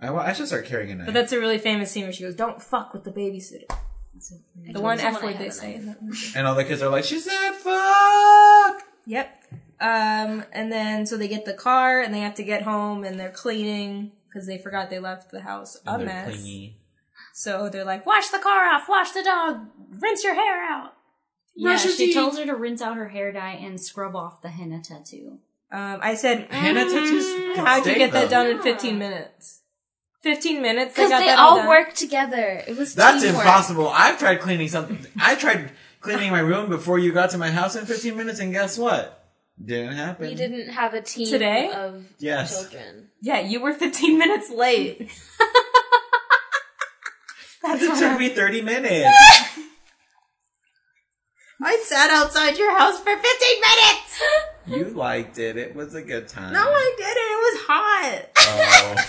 I, wa- I should start carrying a knife. But that's a really famous scene where she goes, "Don't fuck with the babysitter." The one F word they say in that movie. And all the kids are like, she said fuck! Yep. Um, and then, so they get the car and they have to get home and they're cleaning because they forgot they left the house a And they're mess. clingy. So they're like, wash the car off, wash the dog, rinse your hair out. Yeah, Brush your she teeth. tells her to rinse out her hair dye and scrub off the henna tattoo. Um, I said, Henna mm, tattoos can how'd you stay, get that though. done in fifteen minutes? fifteen minutes? Because got they that all done. work together. It was That's teamwork. impossible. I've tried cleaning something. I tried cleaning my room before you got to my house in fifteen minutes, and guess what? Didn't happen. You didn't have a team Today? of Yes. children. Yeah, you were fifteen minutes late. That's It what took happened. me thirty minutes. I sat outside your house for fifteen minutes! You liked it. It was a good time. No, I didn't. It was hot. Oh.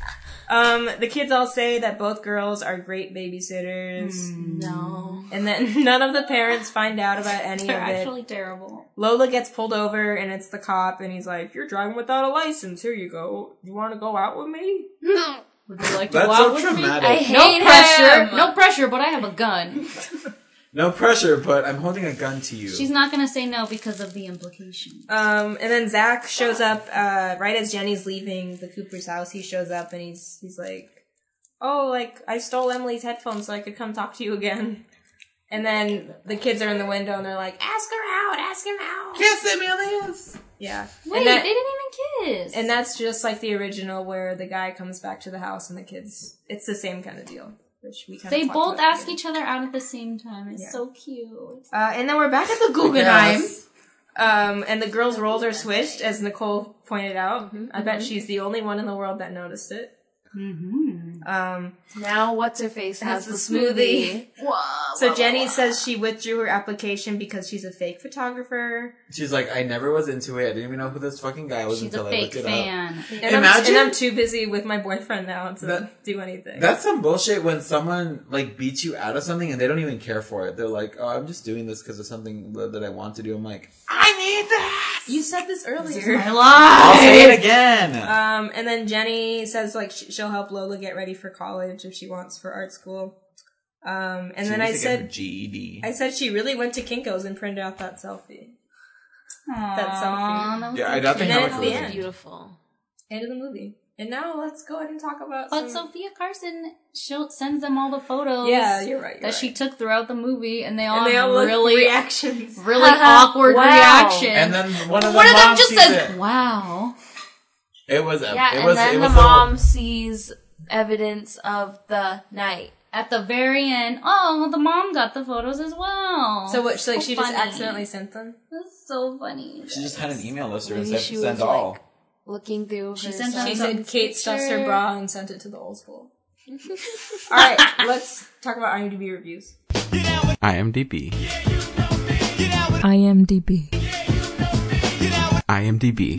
Um, the kids all say that both girls are great babysitters. No. And then none of the parents find out about any They're of it. actually terrible. Lola gets pulled over and it's the cop and he's like, "You're driving without a license. Here you go. You want to go out with me?" Would you like to That's go so out with traumatic. me? I hate No pressure. him. No pressure, but I have a gun. No pressure, but I'm holding a gun to you. She's not gonna say no because of the implication. Um, and then Zach shows up, uh, right as Jenny's leaving the Cooper's house. He shows up and he's, he's like, "Oh, like, I stole Emily's headphones so I could come talk to you again." And then the kids are in the window and they're like, "Ask her out, ask him out." Kiss Emilius! Yeah. Wait, and that, they didn't even kiss. And that's just like the original where the guy comes back to the house and the kids, it's the same kind of deal. Which we kind they of both ask each other out at the same time. It's Yeah. so cute. Uh, and then we're back at the Guggenheim. Yes. Um, and the girls' roles are switched, as Nicole pointed out. Mm-hmm, I bet she's the only one in the world that noticed it. Mm-hmm. Um, Now what's her face has, has the the smoothie. smoothie. Whoa, so whoa, Jenny whoa. says she withdrew her application because she's a fake photographer. She's like, I never was into it. I didn't even know who this fucking guy was She's until a I fake looked it fan. And, I'm, Imagine- and I'm too busy with my boyfriend now to That- do anything. up. That's some bullshit when someone like beats you out of something and they don't even care for it. They're like, oh, I'm just doing this because of something that that I want to do. I'm like, I need this! You said this earlier. I'll say it again! Um, and then Jenny says like sh- she'll help Lola get ready for college if she wants for art school. Um, and She then I needs to get her said, G E D. I said she really went to Kinko's and printed out that selfie. Aww, That selfie. that was Yeah, so I don't think And then how it's it the goes. end. Beautiful. End of the movie. And now let's go ahead and talk about But some... Sophia Carson she'll sends them all the photos. Yeah, you're right, you're that she right. took throughout the movie, and they all, and they all have look really, reactions. really awkward Wow. reactions. And then one of the One of them moms just sees says, it. "Wow." It was, a, Yeah, it and was, then it the was mom sees evidence of the night. At the very end, oh, well, the mom got the photos as well. So what, so like she just funny. accidentally sent them? That's so funny. She just had an email lister and Maybe said, she was send like all. looking through She her sent stuff. She Some said Kate stuffs her picture. bra and sent it to the old school. Alright, let's talk about IMDb reviews. I M D B. I M D B. I M D B.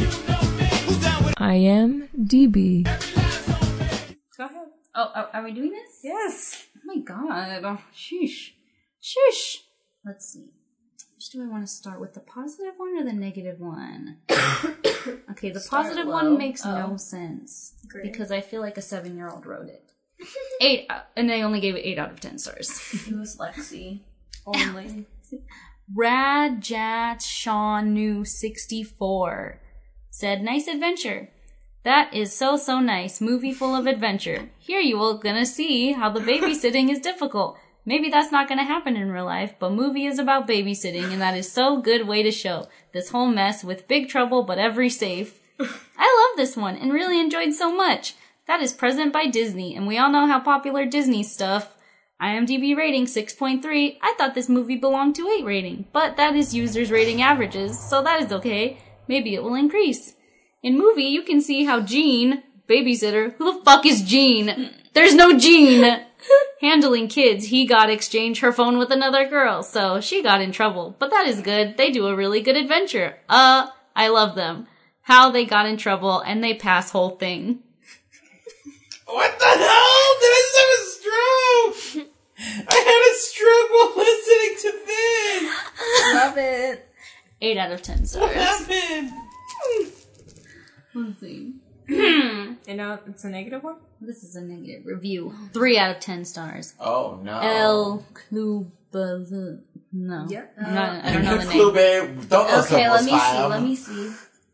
I M D B. Go ahead. Oh, are, are we doing this? Yes. Oh my god. Oh, sheesh. Sheesh. Let's see. Which do I want to start with? The positive one or the negative one? Okay, the Start positive low. one makes Oh. no sense. Great. Because I feel like a seven-year-old wrote it. Eight, uh, and they only gave it eight out of ten stars. It was Lexi. Only. Rajat Shanu sixty-four said, "Nice adventure. That is so, so nice. Movie full of adventure. Here you are gonna see how the babysitting is difficult. Maybe that's not gonna happen in real life, but movie is about babysitting, and that is so good way to show this whole mess with big trouble but every safe. I love this one and really enjoyed so much. That is Present by Disney, and we all know how popular Disney stuff. IMDb rating six point three. I thought this movie belonged to eight rating, but that is users rating averages, so that is okay. Maybe it will increase. In movie, you can see how Jean, babysitter, who the fuck is Jean? There's no Jean! Handling kids, he got exchange her phone with another girl, so she got in trouble. But that is good. They do a really good adventure. Uh, I love them. How they got in trouble, and they pass whole thing. What the hell? Did I just have a stroke? I had a stroke while listening to this. Love it. Eight out of ten stars. What happened? Let's see. And now it's a negative one? This is a negative review. Three out of ten stars. Oh, no. El Club. No. Yeah. I'm not, I don't know the name. Clube. Don't know Okay, let me see. file. Let me see.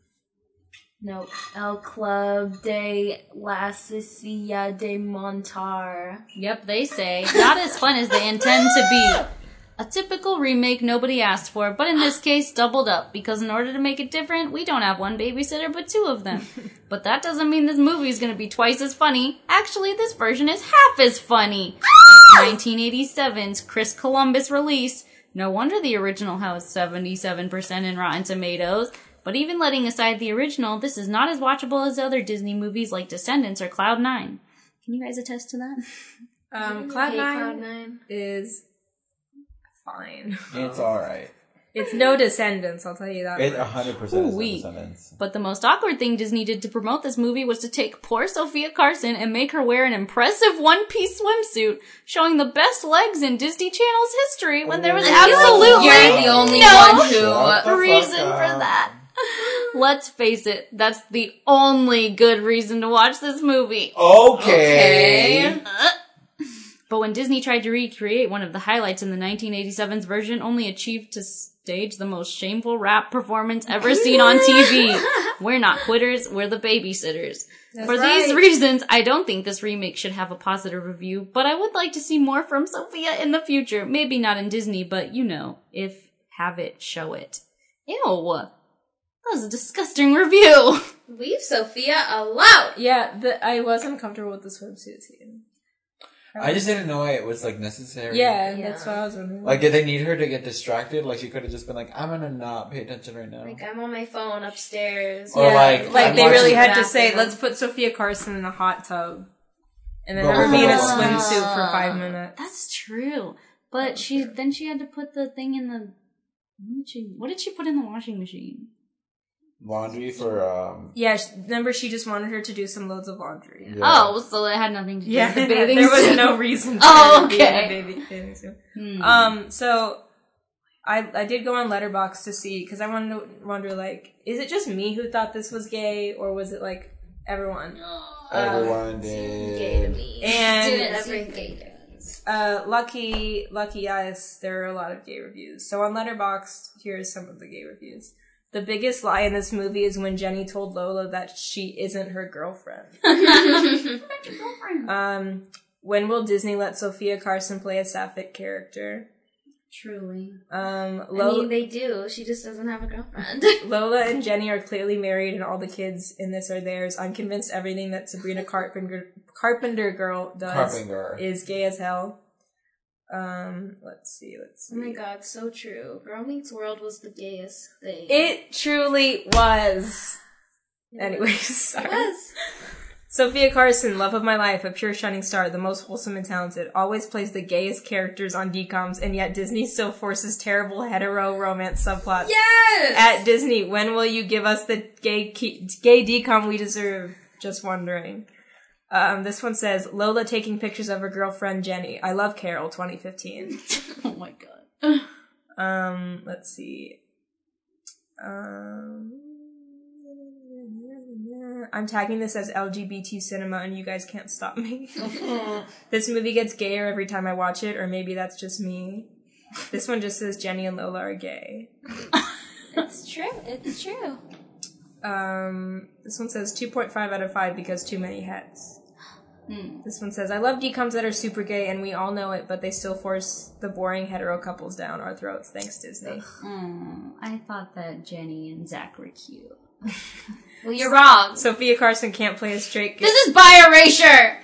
No, El Club de la Sicila de Montar. Yep, they say. Not as fun as they intend to be. A typical remake nobody asked for, but in this case, doubled up, because in order to make it different, we don't have one babysitter, but two of them. But that doesn't mean this movie is going to be twice as funny. Actually, this version is half as funny. nineteen eighty-seven's Chris Columbus release. No wonder the original has seventy-seven percent in Rotten Tomatoes. But even letting aside the original, this is not as watchable as other Disney movies like Descendants or Cloud nine. Can you guys attest to that? Um, Cloud Hey, nine Cloud nine. is fine. It's alright. It's no Descendants, I'll tell you that. It much. one hundred percent is Ooh-wee. Descendants. But the most awkward thing Disney did to promote this movie was to take poor Sophia Carson and make her wear an impressive one-piece swimsuit, showing the best legs in Disney Channel's history when there was absolutely You're the only no one who Shut the fuck reason up. for that. Let's face it, that's the only good reason to watch this movie. Okay. But when Disney tried to recreate one of the highlights in the nineteen eighty-seven's version, only achieved to stage the most shameful rap performance ever seen on T V. We're not quitters, we're the babysitters. That's For right. these reasons, I don't think this remake should have a positive review, but I would like to see more from Sophia in the future. Maybe not in Disney, but you know, if have it, show it. Ew. That was a disgusting review. Leave Sophia alone. Yeah, the, I was uncomfortable with the swimsuit scene. I just didn't know it was like necessary. Yeah, Yeah. that's what I was wondering. Like, did they need her to get distracted? Like, she could have just been like, I'm gonna not pay attention right now. Like, I'm on my phone upstairs. Or like, like I'm they really watching- had to say, bathroom. let's put Sophia Carson in a hot tub, and then But have her be in a without- swimsuit for five minutes. That's true. But she then she had to put the thing in the what did she, what did she put in the washing machine? Laundry for, um... Yeah, sh- remember she just wanted her to do some loads of laundry. Yeah. Oh, so it had nothing to do Yeah, with the bathing there was suit. no reason. For Oh, her to be in a okay. baby bathing suit. Hmm. Um, so I I did go on Letterboxd to see because I wanted to wonder like, is it just me who thought this was gay, or was it like everyone? Everyone Uh, Gay to did. me. And- Didn't every gay does. Uh, lucky, lucky us, there are a lot of gay reviews. So on Letterboxd, here's some of the gay reviews. The biggest lie in this movie is when Jenny told Lola that she isn't her girlfriend. um, when will Disney let Sophia Carson play a sapphic character? Truly. Um, I Lola, mean, they do. She just doesn't have a girlfriend. Lola and Jenny are clearly married, and all the kids in this are theirs. I'm convinced everything that Sabrina Carpenter Carpenter Girl does Carpenter. is gay as hell. Um, let's see, let's see. Oh my god, so true. Girl Meets World was the gayest thing. It truly was. Anyways, sorry. It was. Sophia Carson, love of my life, a pure shining star, the most wholesome and talented, always plays the gayest characters on D COMs, and yet Disney still forces terrible hetero romance subplots. Yes! At Disney, when will you give us the gay ki- gay D COM we deserve? Just wondering. Um, this one says, Lola taking pictures of her girlfriend Jenny. I love Carol, twenty fifteen. Oh my god. Um, let's see. Um, I'm tagging this as L G B T cinema and you guys can't stop me. This movie gets gayer every time I watch it, or maybe that's just me. This one just says Jenny and Lola are gay. It's true. It's true. Um, this one says two point five out of five because too many heads. Hmm. This one says, I love D COMs that are super gay and we all know it, but they still force the boring hetero couples down our throats. Thanks, Disney. Oh, I thought that Jenny and Zach were cute. Well, you're wrong. Sophia Carson can't play a straight This is bi erasure!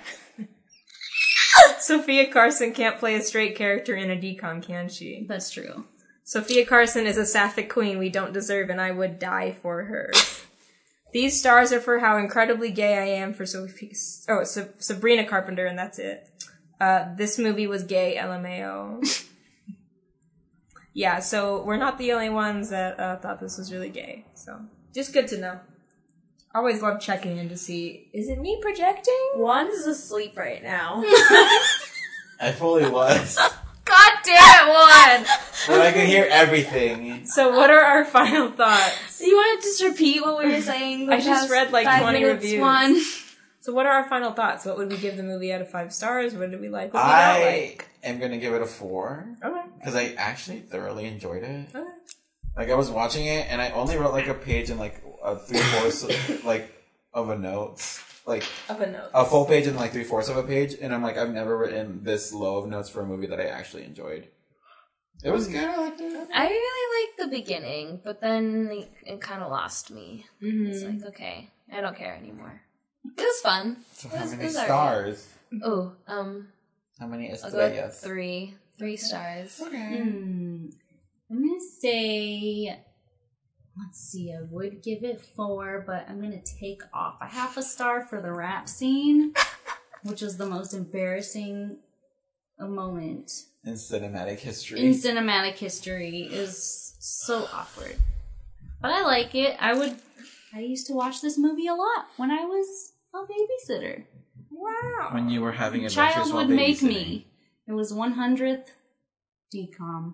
Sophia Carson can't play a straight character in a D COM, can she? That's true. Sophia Carson is a sapphic queen we don't deserve, and I would die for her. These stars are for how incredibly gay I am for Sophie, oh, Sa- Sabrina Carpenter, and that's it. Uh, this movie was gay, L M A O. Yeah, so we're not the only ones that uh, thought this was really gay. So, just good to know. Always love checking in to see, is it me projecting? Juan's asleep right now. I fully was. God damn it, Juan! But I could hear everything. So what are our final thoughts? Do you want to just repeat what we were saying? the I just past read like five twenty minutes, reviews. Juan? So what are our final thoughts? What would we give the movie out of five stars? What did we like? What did we not I like? am gonna give it a four. Okay. Because I actually thoroughly enjoyed it. Okay. Like I was watching it, and I only wrote like a page and like a three fourths like of a note, like Of a note. a full page and like three fourths of a page, and I'm like, I've never written this low of notes for a movie that I actually enjoyed. It was good. I liked it. I really liked the beginning, but then it, it kind of lost me. Mm-hmm. It's like, okay, I don't care anymore. It was fun. So It how was- many it was alright. stars? Oh, um, How many I'll go with estrellas? three. Three stars. Hmm. I'm gonna say, let's see, I would give it four, but I'm gonna take off a half a star for the rap scene, which is the most embarrassing moment In cinematic history. in cinematic history. Is so awkward. But I like it. I would, I used to watch this movie a lot when I was a babysitter. Wow. When you were having adventures Child while would make babysitting. me. It was one hundredth D COM.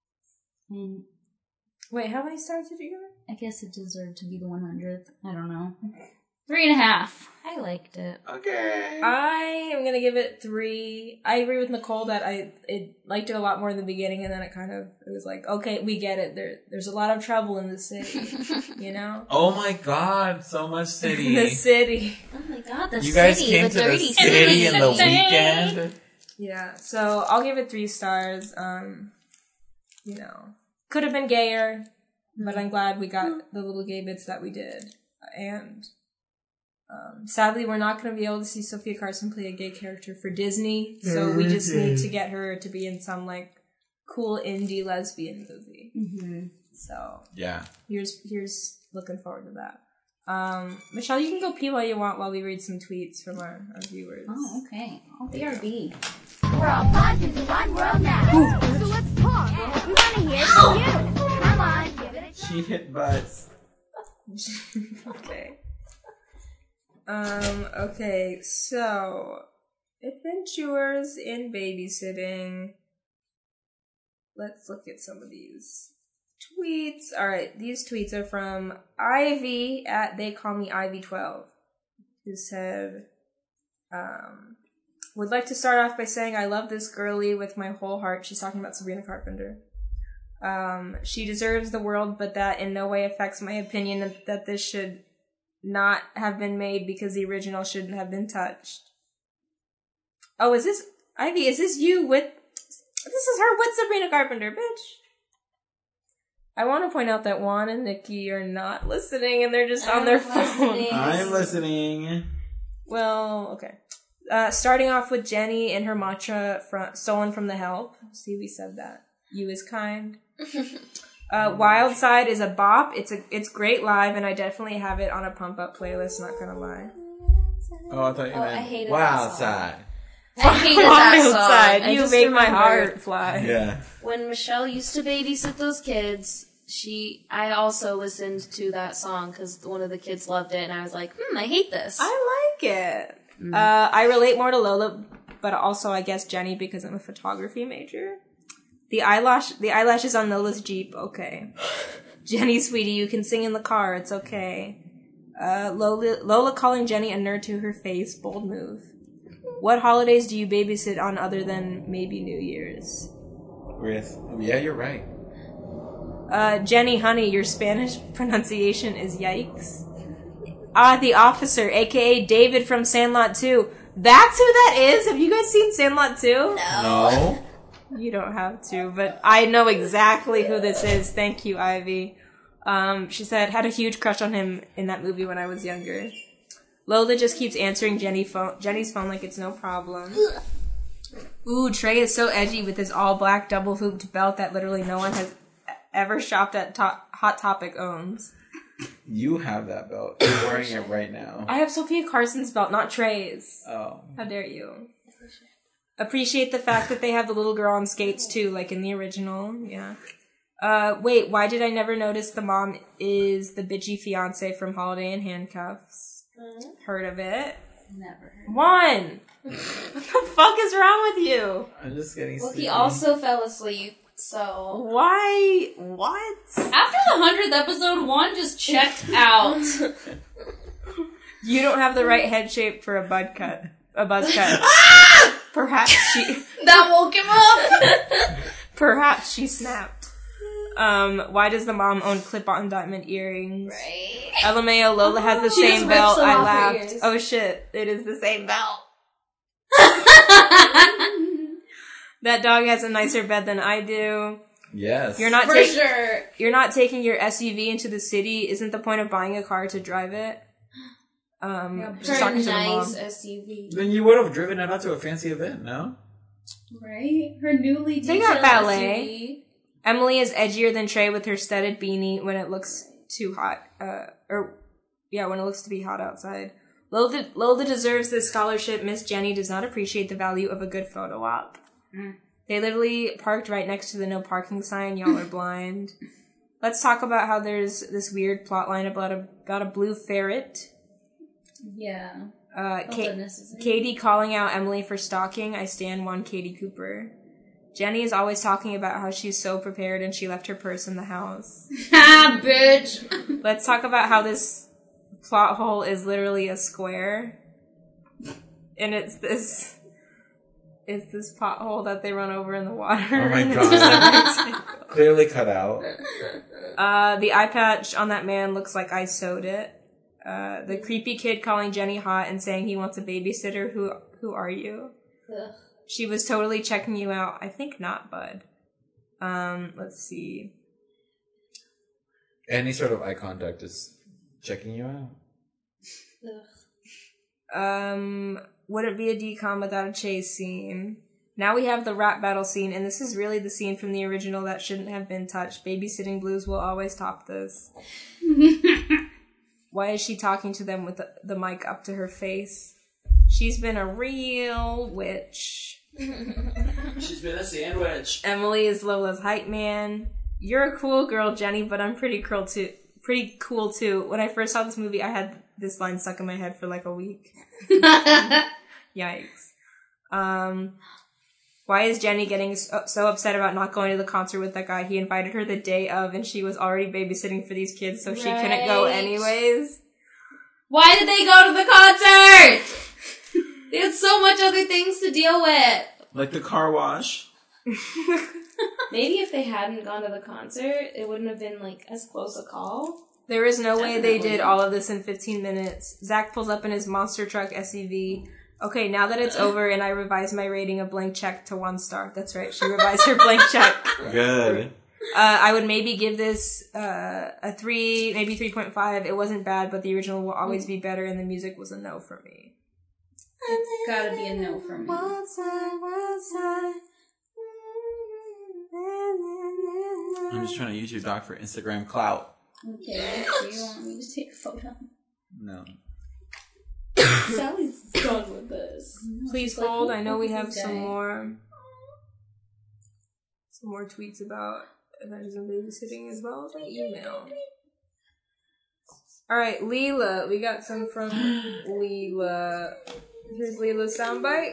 And Wait, how many stars did you give it? I guess it deserved to be the one hundredth. I don't know. Three and a half. I liked it. Okay. I am gonna give it three. I agree with Nicole that I it liked it a lot more in the beginning, and then it kind of it was like, okay, we get it. There, there's a lot of trouble in the city, you know. Oh my god, so much city. The city. Oh my god, the You guys city, came the to the dirty city in the city. weekend. Yeah, so I'll give it three stars. Um, you know, could have been gayer, but I'm glad we got the little gay bits that we did. And um, sadly, we're not going to be able to see Sophia Carson play a gay character for Disney, so we just need to get her to be in some like cool indie lesbian movie. Mm-hmm. So Yeah. here's here's looking forward to that. Um, Michelle, you can go pee while you want while we read some tweets from our, our viewers. Oh, okay. I'll B R B. We're all positive in one world now. So let's talk. We want to hear from you. Come on, give it a try. She hit butts. Okay. Um, okay, so adventures in babysitting. Let's look at some of these tweets. Alright, these tweets are from Ivy at They Call Me Ivy twelve, who said, um, would like to start off by saying I love this girlie with my whole heart. She's talking about Sabrina Carpenter. Um, she deserves the world, but that in no way affects my opinion that, that this should not have been made because the original shouldn't have been touched. Oh, is this, Ivy, is this you with, this is her with Sabrina Carpenter, bitch. I want to point out that Juan and Nikki are not listening and they're just on their phone. I'm listening. Well, okay. Uh, starting off with Jenny and her matcha from, stolen from The Help. See, we said that. You is kind. Uh, Wild Side is a bop. It's a it's great live, and I definitely have it on a pump up playlist. Not gonna lie. Oh, I thought you Oh, I meant hated Wild that song. Side. I hated that Wild song. Side, I you just made my remember heart fly. Yeah. When Michelle used to babysit those kids, she I also listened to that song because one of the kids loved it, and I was like, hmm, I hate this. I like it. Uh, I relate more to Lola, but also I guess Jenny because I'm a photography major. The eyelash, the eyelashes on Lola's Jeep, okay. Jenny, sweetie, you can sing in the car, it's okay. Uh, Lola, Lola calling Jenny a nerd to her face, bold move. What holidays do you babysit on other than maybe New Year's? With, yeah, you're right. Uh, Jenny, honey, your Spanish pronunciation is yikes. Ah, the officer, aka David from Sandlot two. That's who that is? Have you guys seen Sandlot two? No. You don't have to, but I know exactly who this is. Thank you, Ivy. Um, she said, had a huge crush on him in that movie when I was younger. Lola just keeps answering Jenny phone, Jenny's phone like it's no problem. Ooh, Trey is so edgy with his all-black double-hooped belt that literally no one has ever shopped at to- Hot Topic owns. You have that belt. You're wearing it right now. I have Sophia Carson's belt, not Trey's. Oh. How dare you. Appreciate the fact that they have the little girl on skates too, like in the original. Yeah. Uh, wait, why did I never notice the mom is the bitchy fiance from Holiday in Handcuffs? Mm-hmm. Heard of it? Never heard. One! What the fuck is wrong with you? I'm just getting Well, sleepy. he also fell asleep, so... Why? What? After the hundredth episode, Juan just checked out. You don't have the right head shape for a bud cut. A buzz cut. Perhaps she... That woke him up! Perhaps she snapped. Um, why does the mom own clip-on diamond earrings? Right. L M A O, Lola has the She same just rips belt. them I off her laughed. ears. Oh shit, it is the same belt. That dog has a nicer bed than I do. Yes. You're not For taking sure. You're not taking your S U V into the city. Isn't the point of buying a car to drive it? Um, she's Her talking to the mom. nice S U V. Then you would have driven it out to a fancy event, no? Right? Her newly They detailed got ballet. S U V. Emily is edgier than Trey with her studded beanie when it looks too hot. Uh, or, yeah, when it looks to be hot outside. Lola, Lola deserves this scholarship. Miss Jenny does not appreciate the value of a good photo op. Mm. They literally parked right next to the no parking sign. Y'all are blind. Let's talk about how there's this weird plot line about a, about a blue ferret. Yeah. Uh, Felt Ka- unnecessary. Katie calling out Emily for stalking. I stand one Katie Cooper. Jenny is always talking about how she's so prepared and she left her purse in the house. Ha, bitch! Let's talk about how this plot hole is literally a square. And it's this... It's this pothole that they run over in the water. Oh my and it's just a god. rectangle. Clearly cut out. Uh, the eye patch on that man looks like I sewed it. Uh, the creepy kid calling Jenny hot and saying he wants a babysitter. Who who are you? Ugh. She was totally checking you out. I think not, bud. Um, let's see. Any sort of eye contact is checking you out. Ugh. Um, would it be a decom without a chase scene? Now we have the rap battle scene, and this is really the scene from the original that shouldn't have been touched. Babysitting Blues will always top this. Why is she talking to them with the, the mic up to her face? She's been a real witch. She's been a sandwich. Emily is Lola's hype man. You're a cool girl, Jenny, but I'm pretty cool too. Pretty cool too. When I first saw this movie, I had this line stuck in my head for like a week. Yikes. Um, why is Jenny getting so, so upset about not going to the concert with that guy? He invited her the day of, and she was already babysitting for these kids, so she couldn't go Right. anyways. Why did they go to the concert? They had so much other things to deal with. Like the car wash. Maybe if they hadn't gone to the concert, it wouldn't have been like as close a call. There is no way they Definitely. did all of this in fifteen minutes. Zach pulls up in his monster truck S U V. Okay, now that it's over and I revised my rating of blank check to one star. That's right, she revised her blank check. Good. Uh, I would maybe give this uh, a three, maybe three point five. It wasn't bad, but the original will always be better, and the music was a no for me. It's gotta be a no for me. I'm just trying to use your doc for Instagram clout. Okay, do you want me to take a photo? No. Sally's done with this. Please Like, hold. who I know we is have this some guy? more, some more tweets about Avengers and babysitting as well as an email. All right, Leela. We got some from Leela. Here's Leela's soundbite.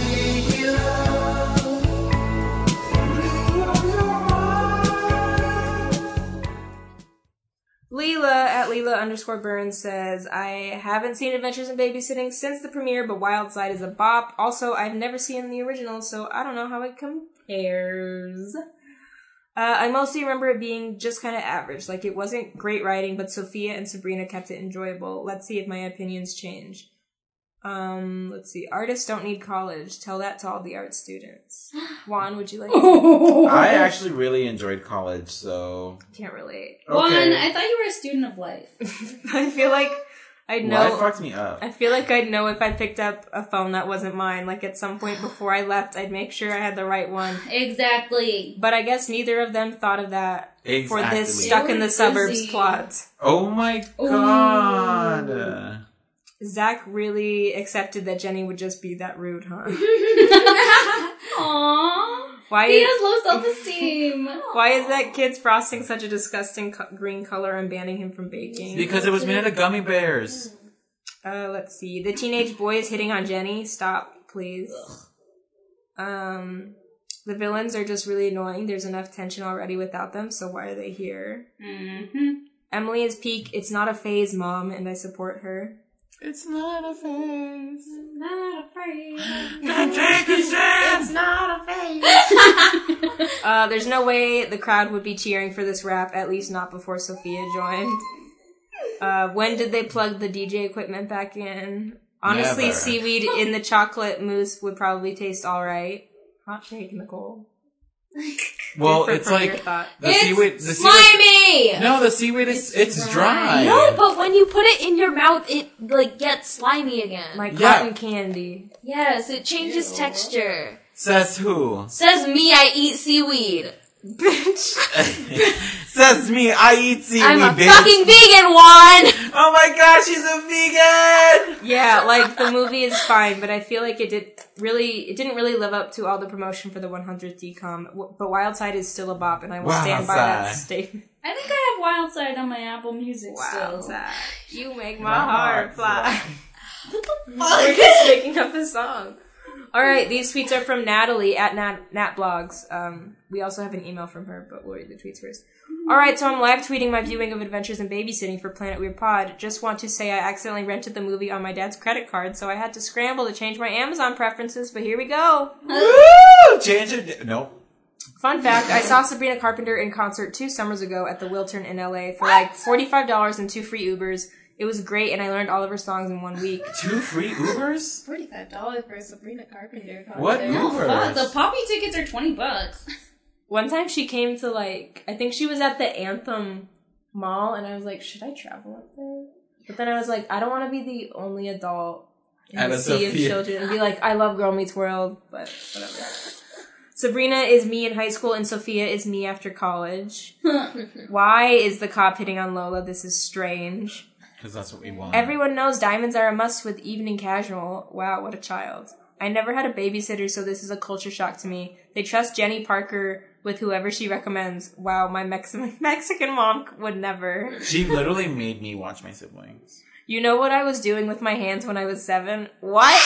Leela at Leela underscore Burns says, I haven't seen Adventures in Babysitting since the premiere, but Wild Side is a bop. Also, I've never seen the original, so I don't know how it compares. Uh, I mostly remember it being just kind of average. Like, it wasn't great writing, but Sophia and Sabrina kept it enjoyable. Let's see if my opinions change. Um, let's see. Artists don't need college. Tell that to all the art students. Juan, would you like to? I actually really enjoyed college, so... Can't relate. One, Okay. I thought you were a student of life. I feel like I'd know. Life fucked me up. I feel like I'd know if I picked up a phone that wasn't mine. Like at some point before I left, I'd make sure I had the right one. Exactly. But I guess neither of them thought of that for Exactly. this stuck in They the were suburbs busy. plot. Oh my god. Zach really accepted that Jenny would just be that rude, huh? Aww. Why He is, has low self-esteem. why is that kid's frosting such a disgusting co- green color and banning him from baking? Because it was made out of gummy bears. Uh, let's see. The teenage boy is hitting on Jenny. Stop, please. Um, the villains are just really annoying. There's enough tension already without them, so why are they here? Mm-hmm. Emily is peak. It's not a phase, Mom, and I support her. It's not a phase. Not afraid. Don't take a stand. It's not a phase. uh, there's no way the crowd would be cheering for this rap, at least not before Sophia joined. Uh, when did they plug the D J equipment back in? Honestly, Never. seaweed in the chocolate mousse would probably taste alright. Hot take, Nicole. Well, Different it's from your like thought. the It's seaweed. The slimy! Seaweed, no, the seaweed is it's, dry. No, but when you put it in your mouth, it like gets slimy again. Like Yeah. cotton candy. Yes, it changes texture. Says who? Says me, I eat seaweed. Says me. I eat seaweed. I'm a bitch. fucking vegan one! Oh my gosh, she's a vegan. Yeah, like the movie is fine, but I feel like it did really, it didn't really live up to all the promotion for the one hundredth D COM. W- But Wild Side is still a bop, and I will stand by that Wildside. statement. I think I have Wild Side on my Apple Music Wild still. Side, you make my, My heart heart fly. We're just making up a song. All right, these tweets are from Natalie at Nat, NatBlogs. Um, we also have an email from her, but we'll read the tweets first. All right, so I'm live tweeting my viewing of Adventures in Babysitting for Planet Weird Pod. Just want to say I accidentally rented the movie on my dad's credit card, so I had to scramble to change my Amazon preferences, but here we go. Woo! Change it. Nope. Fun fact, I saw Sabrina Carpenter in concert two summers ago at the Wiltern in L A for like forty-five dollars and two free Ubers. It was great, and I learned all of her songs in one week. Two free Ubers? forty-five dollars for a Sabrina Carpenter concert. What Oh, fuck, Ubers? the Poppy tickets are twenty bucks. One time she came to like, I think she was at the Anthem Mall, and I was like, should I travel up there? But then I was like, I don't want to be the only adult in At the a sea of Sophia. children and be like, I love Girl Meets World, but whatever. Sabrina is me in high school, and Sophia is me after college. Why is the cop hitting on Lola? This is strange. Because that's what we want. Everyone knows diamonds are a must with evening casual. Wow, what a child. I never had a babysitter, so this is a culture shock to me. They trust Jenny Parker with whoever she recommends. Wow, my Mex- Mexican mom would never. She literally made me watch my siblings. You know what I was doing with my hands when I was seven? What?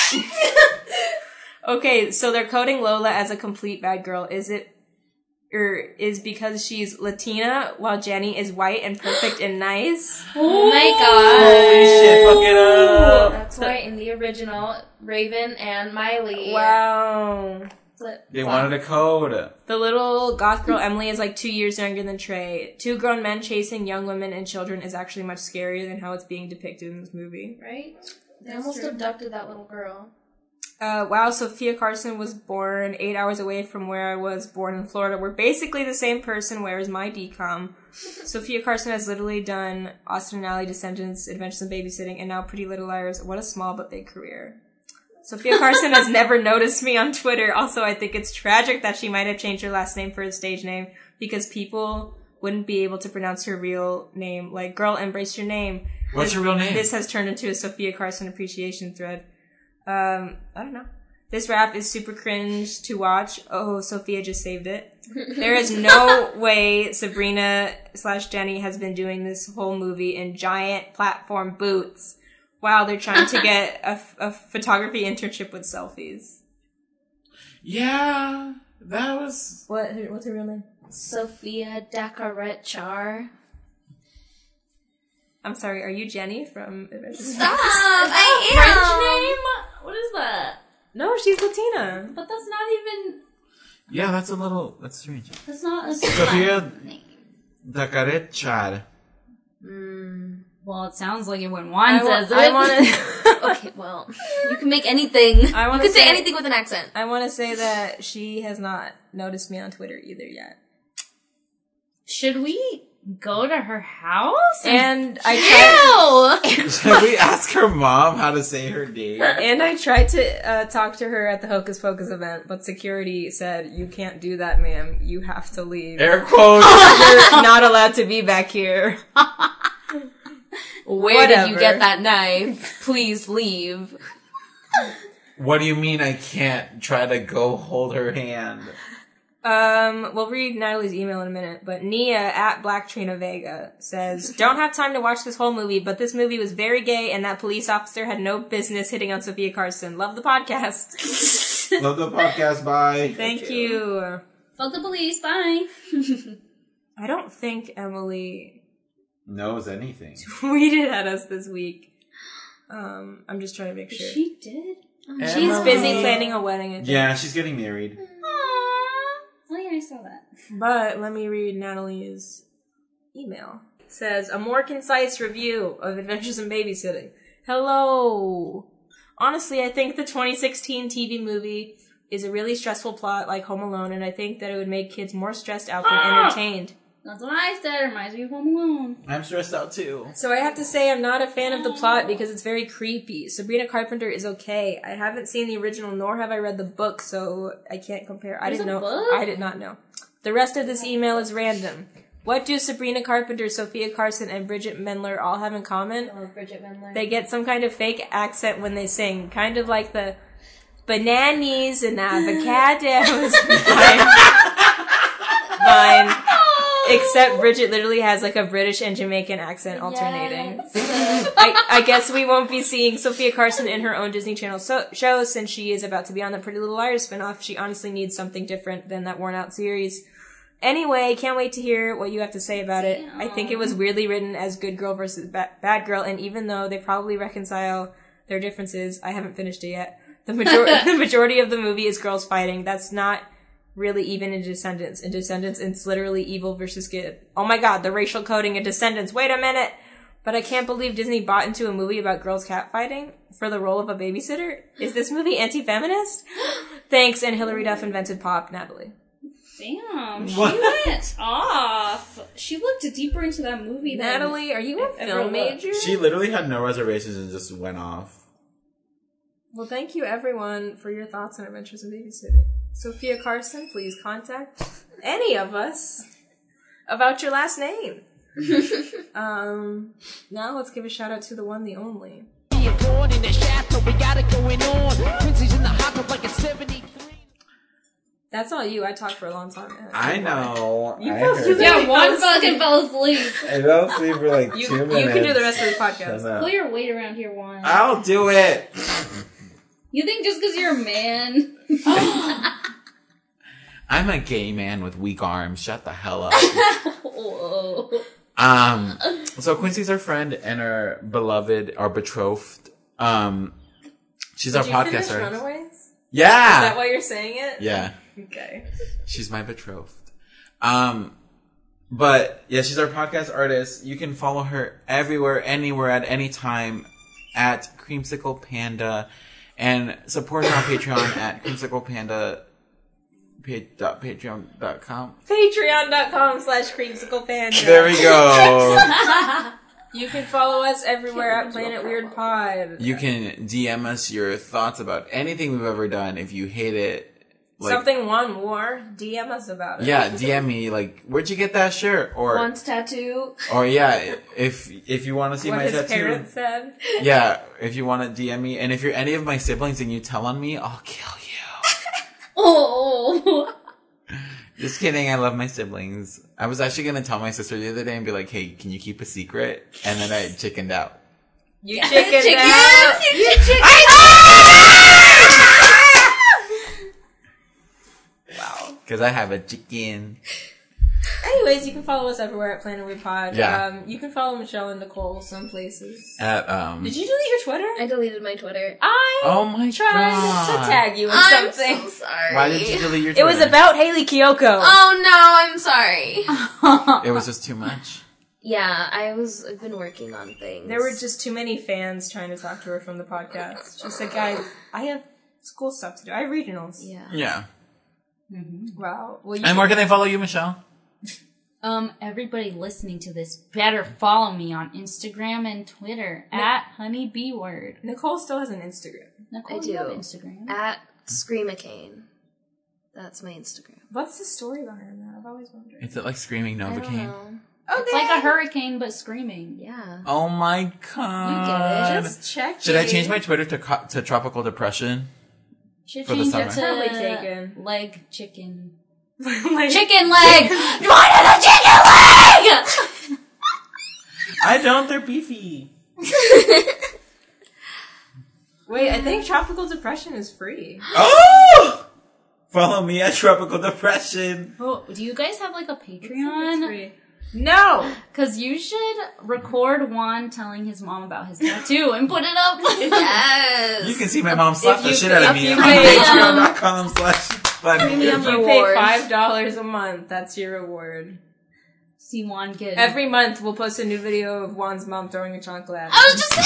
Okay, so they're coding Lola as a complete bad girl. Is it, or is because she's Latina while Jenny is white and perfect and nice? Oh my god. Holy shit, fuck it up. That's why in the original, Raven and Miley. Wow. Flip. They wanted a code. The little goth girl Emily is like two years younger than Trey. Two grown men chasing young women and children is actually much scarier than how it's being depicted in this movie. Right? They almost abducted that little girl. Uh, wow, Sophia Carson was born eight hours away from where I was born in Florida. We're basically the same person. Where is my D COM? Sophia Carson has literally done Austin and Ally, Descendants, Adventures in Babysitting, and now Pretty Little Liars. What a small but big career. Sophia Carson has never noticed me on Twitter. Also, I think it's tragic that she might have changed her last name for a stage name because people wouldn't be able to pronounce her real name. Like, girl, embrace your name. What's this, her real name? This has turned into a Sophia Carson appreciation thread. Um, I don't know. This rap is super cringe to watch. Oh, Sophia just saved it. There is no way Sabrina slash Jenny has been doing this whole movie in giant platform boots. Wow, they're trying to get a, a photography internship with selfies. Yeah, that was... What? What's her real name? Sophia Dakarechar. I'm sorry, are you Jenny from Adventures? Stop! I am! French name? What is that? No, she's Latina. But that's not even... Yeah, that's a little... That's strange. That's not a Sophia Dakarechar. Mm. Well, it sounds like it when Juan I wa- says it. I wanna- Okay, well, you can make anything. I you wanna can say say- anything with an accent. I want to say that she has not noticed me on Twitter either yet. Should we go to her house? And I tried... Ew! Should we ask her mom how to say her name? And I tried to uh, talk to her at the Hocus Pocus event, but security said, you can't do that, ma'am. You have to leave. Air quotes. You're not allowed to be back here. Where Whatever. did you get that knife? Please leave. What do you mean I can't try to go hold her hand? Um, we'll read Natalie's email in a minute, but Nia at Black Trina Vega says, don't have time to watch this whole movie, but this movie was very gay and that police officer had no business hitting on Sophia Carson. Love the podcast. Love the podcast, bye. Thank you. Fuck the police, bye. I don't think Emily Knows anything. tweeted at us this week. Um, I'm just trying to make sure. She did? She's Emily. busy planning a wedding. I think. Yeah, she's getting married. Aww. Oh yeah, I saw that. But let me read Natalie's email. It says, a more concise review of Adventures in Babysitting. Hello. Honestly, I think the twenty sixteen T V movie is a really stressful plot like Home Alone, and I think that it would make kids more stressed out than Ah! entertained. That's what I said. It reminds me of Home Alone. I'm stressed out too. So I have to say I'm not a fan of the plot because it's very creepy. Sabrina Carpenter is okay. I haven't seen the original, nor have I read the book, so I can't compare. I There's didn't a know. book? I did not know. The rest of this email is random. What do Sabrina Carpenter, Sophia Carson, and Bridget Mendler all have in common? Oh, Bridget Mendler. They get some kind of fake accent when they sing, kind of like the bananas and avocados line. line. Except Bridget literally has like a British and Jamaican accent alternating. Yes. I, I guess we won't be seeing Sophia Carson in her own Disney Channel so- show since she is about to be on the Pretty Little Liars spinoff. She honestly needs something different than that worn out series. Anyway, can't wait to hear what you have to say about it. I think it was weirdly written as good girl versus ba- bad girl, and even though they probably reconcile their differences, I haven't finished it yet. The, major- the majority of the movie is girls fighting. That's not really even in Descendants. In Descendants, it's literally evil versus good. Oh my god, the racial coding in Descendants. Wait a minute! But I can't believe Disney bought into a movie about girls catfighting for the role of a babysitter. Is this movie anti-feminist? Thanks, and Hilary Duff invented pop, Natalie. Damn, she What? went off. She looked deeper into that movie than Natalie, are you a I've ever film looked. major? She literally had no reservations and just went off. Well, thank you everyone for your thoughts on Adventures in Babysitting. Sophia Carson, please contact any of us about your last name. um, now let's give a shout out to the one, the only. That's all you. I talked for a long time. I know. You I fell- heard you it. Yeah, one fucking fell asleep. I fell asleep for like You, two you minutes. can do the rest of the podcast. Shut up. Pull your weight around here, Juan. I'll do it. You think just because you're a man? I'm a gay man with weak arms. Shut the hell up. Whoa. Um, so Quincy's our friend and our beloved, our betrothed. Um, she's Did our you podcast finish artist. Runaways? Yeah. Is that why you're saying it? Yeah. Okay. She's my betrothed. Um, but yeah, she's our podcast artist. You can follow her everywhere, anywhere, at any time at Creamsicle Panda, and support her on Patreon at Creamsicle Panda. Patreon dot com. Patreon.com slash creamsicle panda. There we go. You can follow us everywhere at Planet Weird Pod. You can D M us your thoughts about anything we've ever done. If you hate it, like, Something one more, D M us about it. yeah, D M me like, where'd you get that shirt? Or Once tattoo. or yeah, if if you want to see What my his tattoo, parents said. yeah, if you want to D M me, and if you're any of my siblings and you tell on me, I'll kill you. Oh. Just kidding. I love my siblings. I was actually gonna tell my sister the other day and be like, "Hey, can you keep a secret?" And then I chickened out. You chickened Chicken. out. You chicken. Wow. Because I have a chicken. Anyways, you can follow us everywhere at Planet Weird Pod. Yeah. Um, you can follow Michelle and Nicole some places. At um. Did you delete your Twitter? I deleted my Twitter. I Oh my tried god! to tag you in I'm something. so sorry. Why did you delete your It Twitter? was about Haley Kiyoko. Oh no, I'm sorry. It was just too much. Yeah, I was. I've been working on things. There were just too many fans trying to talk to her from the podcast. She said, guys, I have school stuff to do. I have regionals. Yeah. Yeah. Wow. Well, you And where can they follow you, Michelle? Um, everybody listening to this better follow me on Instagram and Twitter at honeybeeword. Nicole still has an Instagram. Nicole, I do. you have Instagram. At Screamacane. That's my Instagram. What's the story behind that? I've always wondered. Is it like screaming I don't Novocaine? know. It's like a hurricane, but screaming. Yeah. Oh my god! Just check. Should I change my Twitter to co- to tropical depression? Should For the change it summer. to Probably taken. leg chicken. like, Chicken leg! You wanted a chicken leg! I don't. They're beefy. Wait, I think tropical depression is free. Oh! Follow me at tropical depression. Oh, do you guys have like a It's Patreon? free. No! Because you should record Juan telling his mom about his tattoo and put it up. Yes. You can see my mom slap If the you shit pay- out of if me you on pay- patreon dot com slash If you reward. pay five dollars a month, that's your reward. See Juan get Every month, we'll post a new video of Juan's mom throwing a chocolate at him. I was just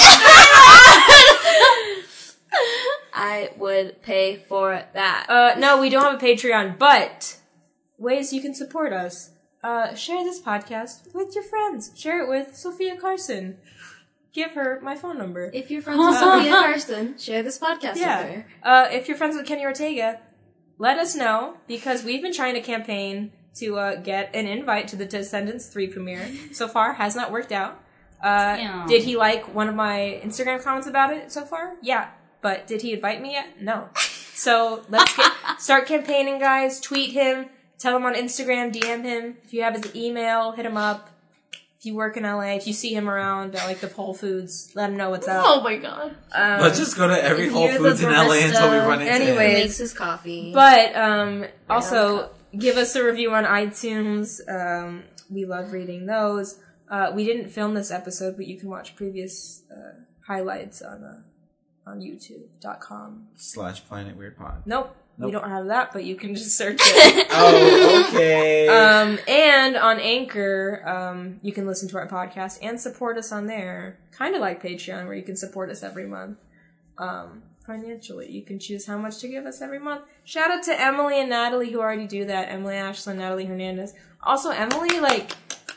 I would pay for that. Uh, no, we don't have a Patreon, but ways you can support us. Uh, share this podcast with your friends. Share it with Sophia Carson. Give her my phone number. If you're friends with Sophia Carson, share this podcast Yeah. with her. Uh, if you're friends with Kenny Ortega, let us know, because we've been trying to campaign to uh, get an invite to the Descendants three premiere. So far, has not worked out. Uh, Damn. did he like one of my Instagram comments about it so far? Yeah. But did he invite me yet? No. So let's get, start campaigning, guys. Tweet him. Tell him on Instagram. D M him. If you have his email, hit him up. If you work in L A, if you see him around at like the Whole Foods, let him know what's up. Oh my god. Um, Let's just go to every If Whole you're the Foods in L A until we run into Anyways. him. Makes his coffee. But um, also, give us a review on iTunes. Um, we love reading those. Uh, we didn't film this episode, but you can watch previous uh, highlights on uh, on YouTube dot com. Slash Planet Weird Pod. Nope, Nope. we don't have that, but you can just search it. Oh, okay. um, and on Anchor, um, you can listen to our podcast and support us on there. Kind of like Patreon, where you can support us every month. Um, financially, you can choose how much to give us every month. Shout out to Emily and Natalie who already do that. Emily Ashland, Natalie Hernandez. Also, Emily, like,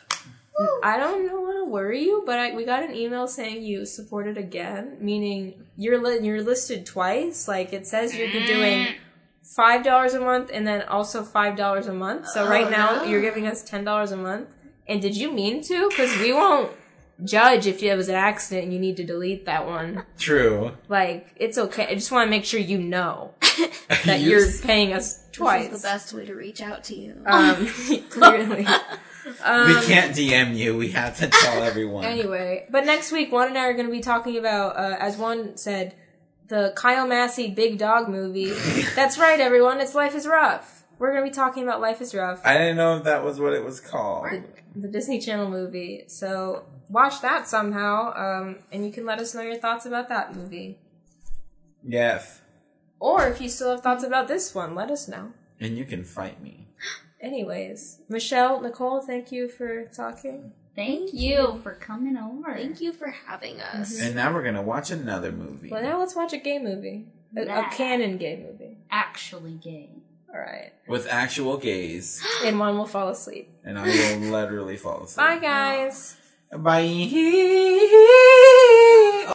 I don't know want to worry you, but I, we got an email saying you supported again, meaning you're li- you're listed twice. Like, it says you're doing five dollars a month and then also five dollars a month. So right Oh, now no. you're giving us ten dollars a month. And did you mean to? Because we won't judge if it was an accident and you need to delete that one. True. Like, it's okay. I just want to make sure you know that You you're s- paying us twice. This is the best way to reach out to you. Um, clearly. Um, we can't D M you. We have to tell everyone. Anyway, but next week, Juan and I are going to be talking about, uh, as Juan said, the Kyle Massey Big Dog movie. That's right, everyone. It's Life is Rough. We're going to be talking about Life is Rough, I didn't know if that was what it was called. the Disney Channel movie. So watch that somehow, um, and you can let us know your thoughts about that movie. Yes. Or if you still have thoughts about this one, let us know. And you can fight me. Anyways, Michelle, Nicole, thank you for talking. Thank you for coming over. Thank you for having us. And now we're gonna watch another movie. Well, now let's watch a gay movie. A, a Nah. canon gay movie. Actually gay. Alright. With actual gays. And one will fall asleep. And I will literally fall asleep. Bye, guys. Bye.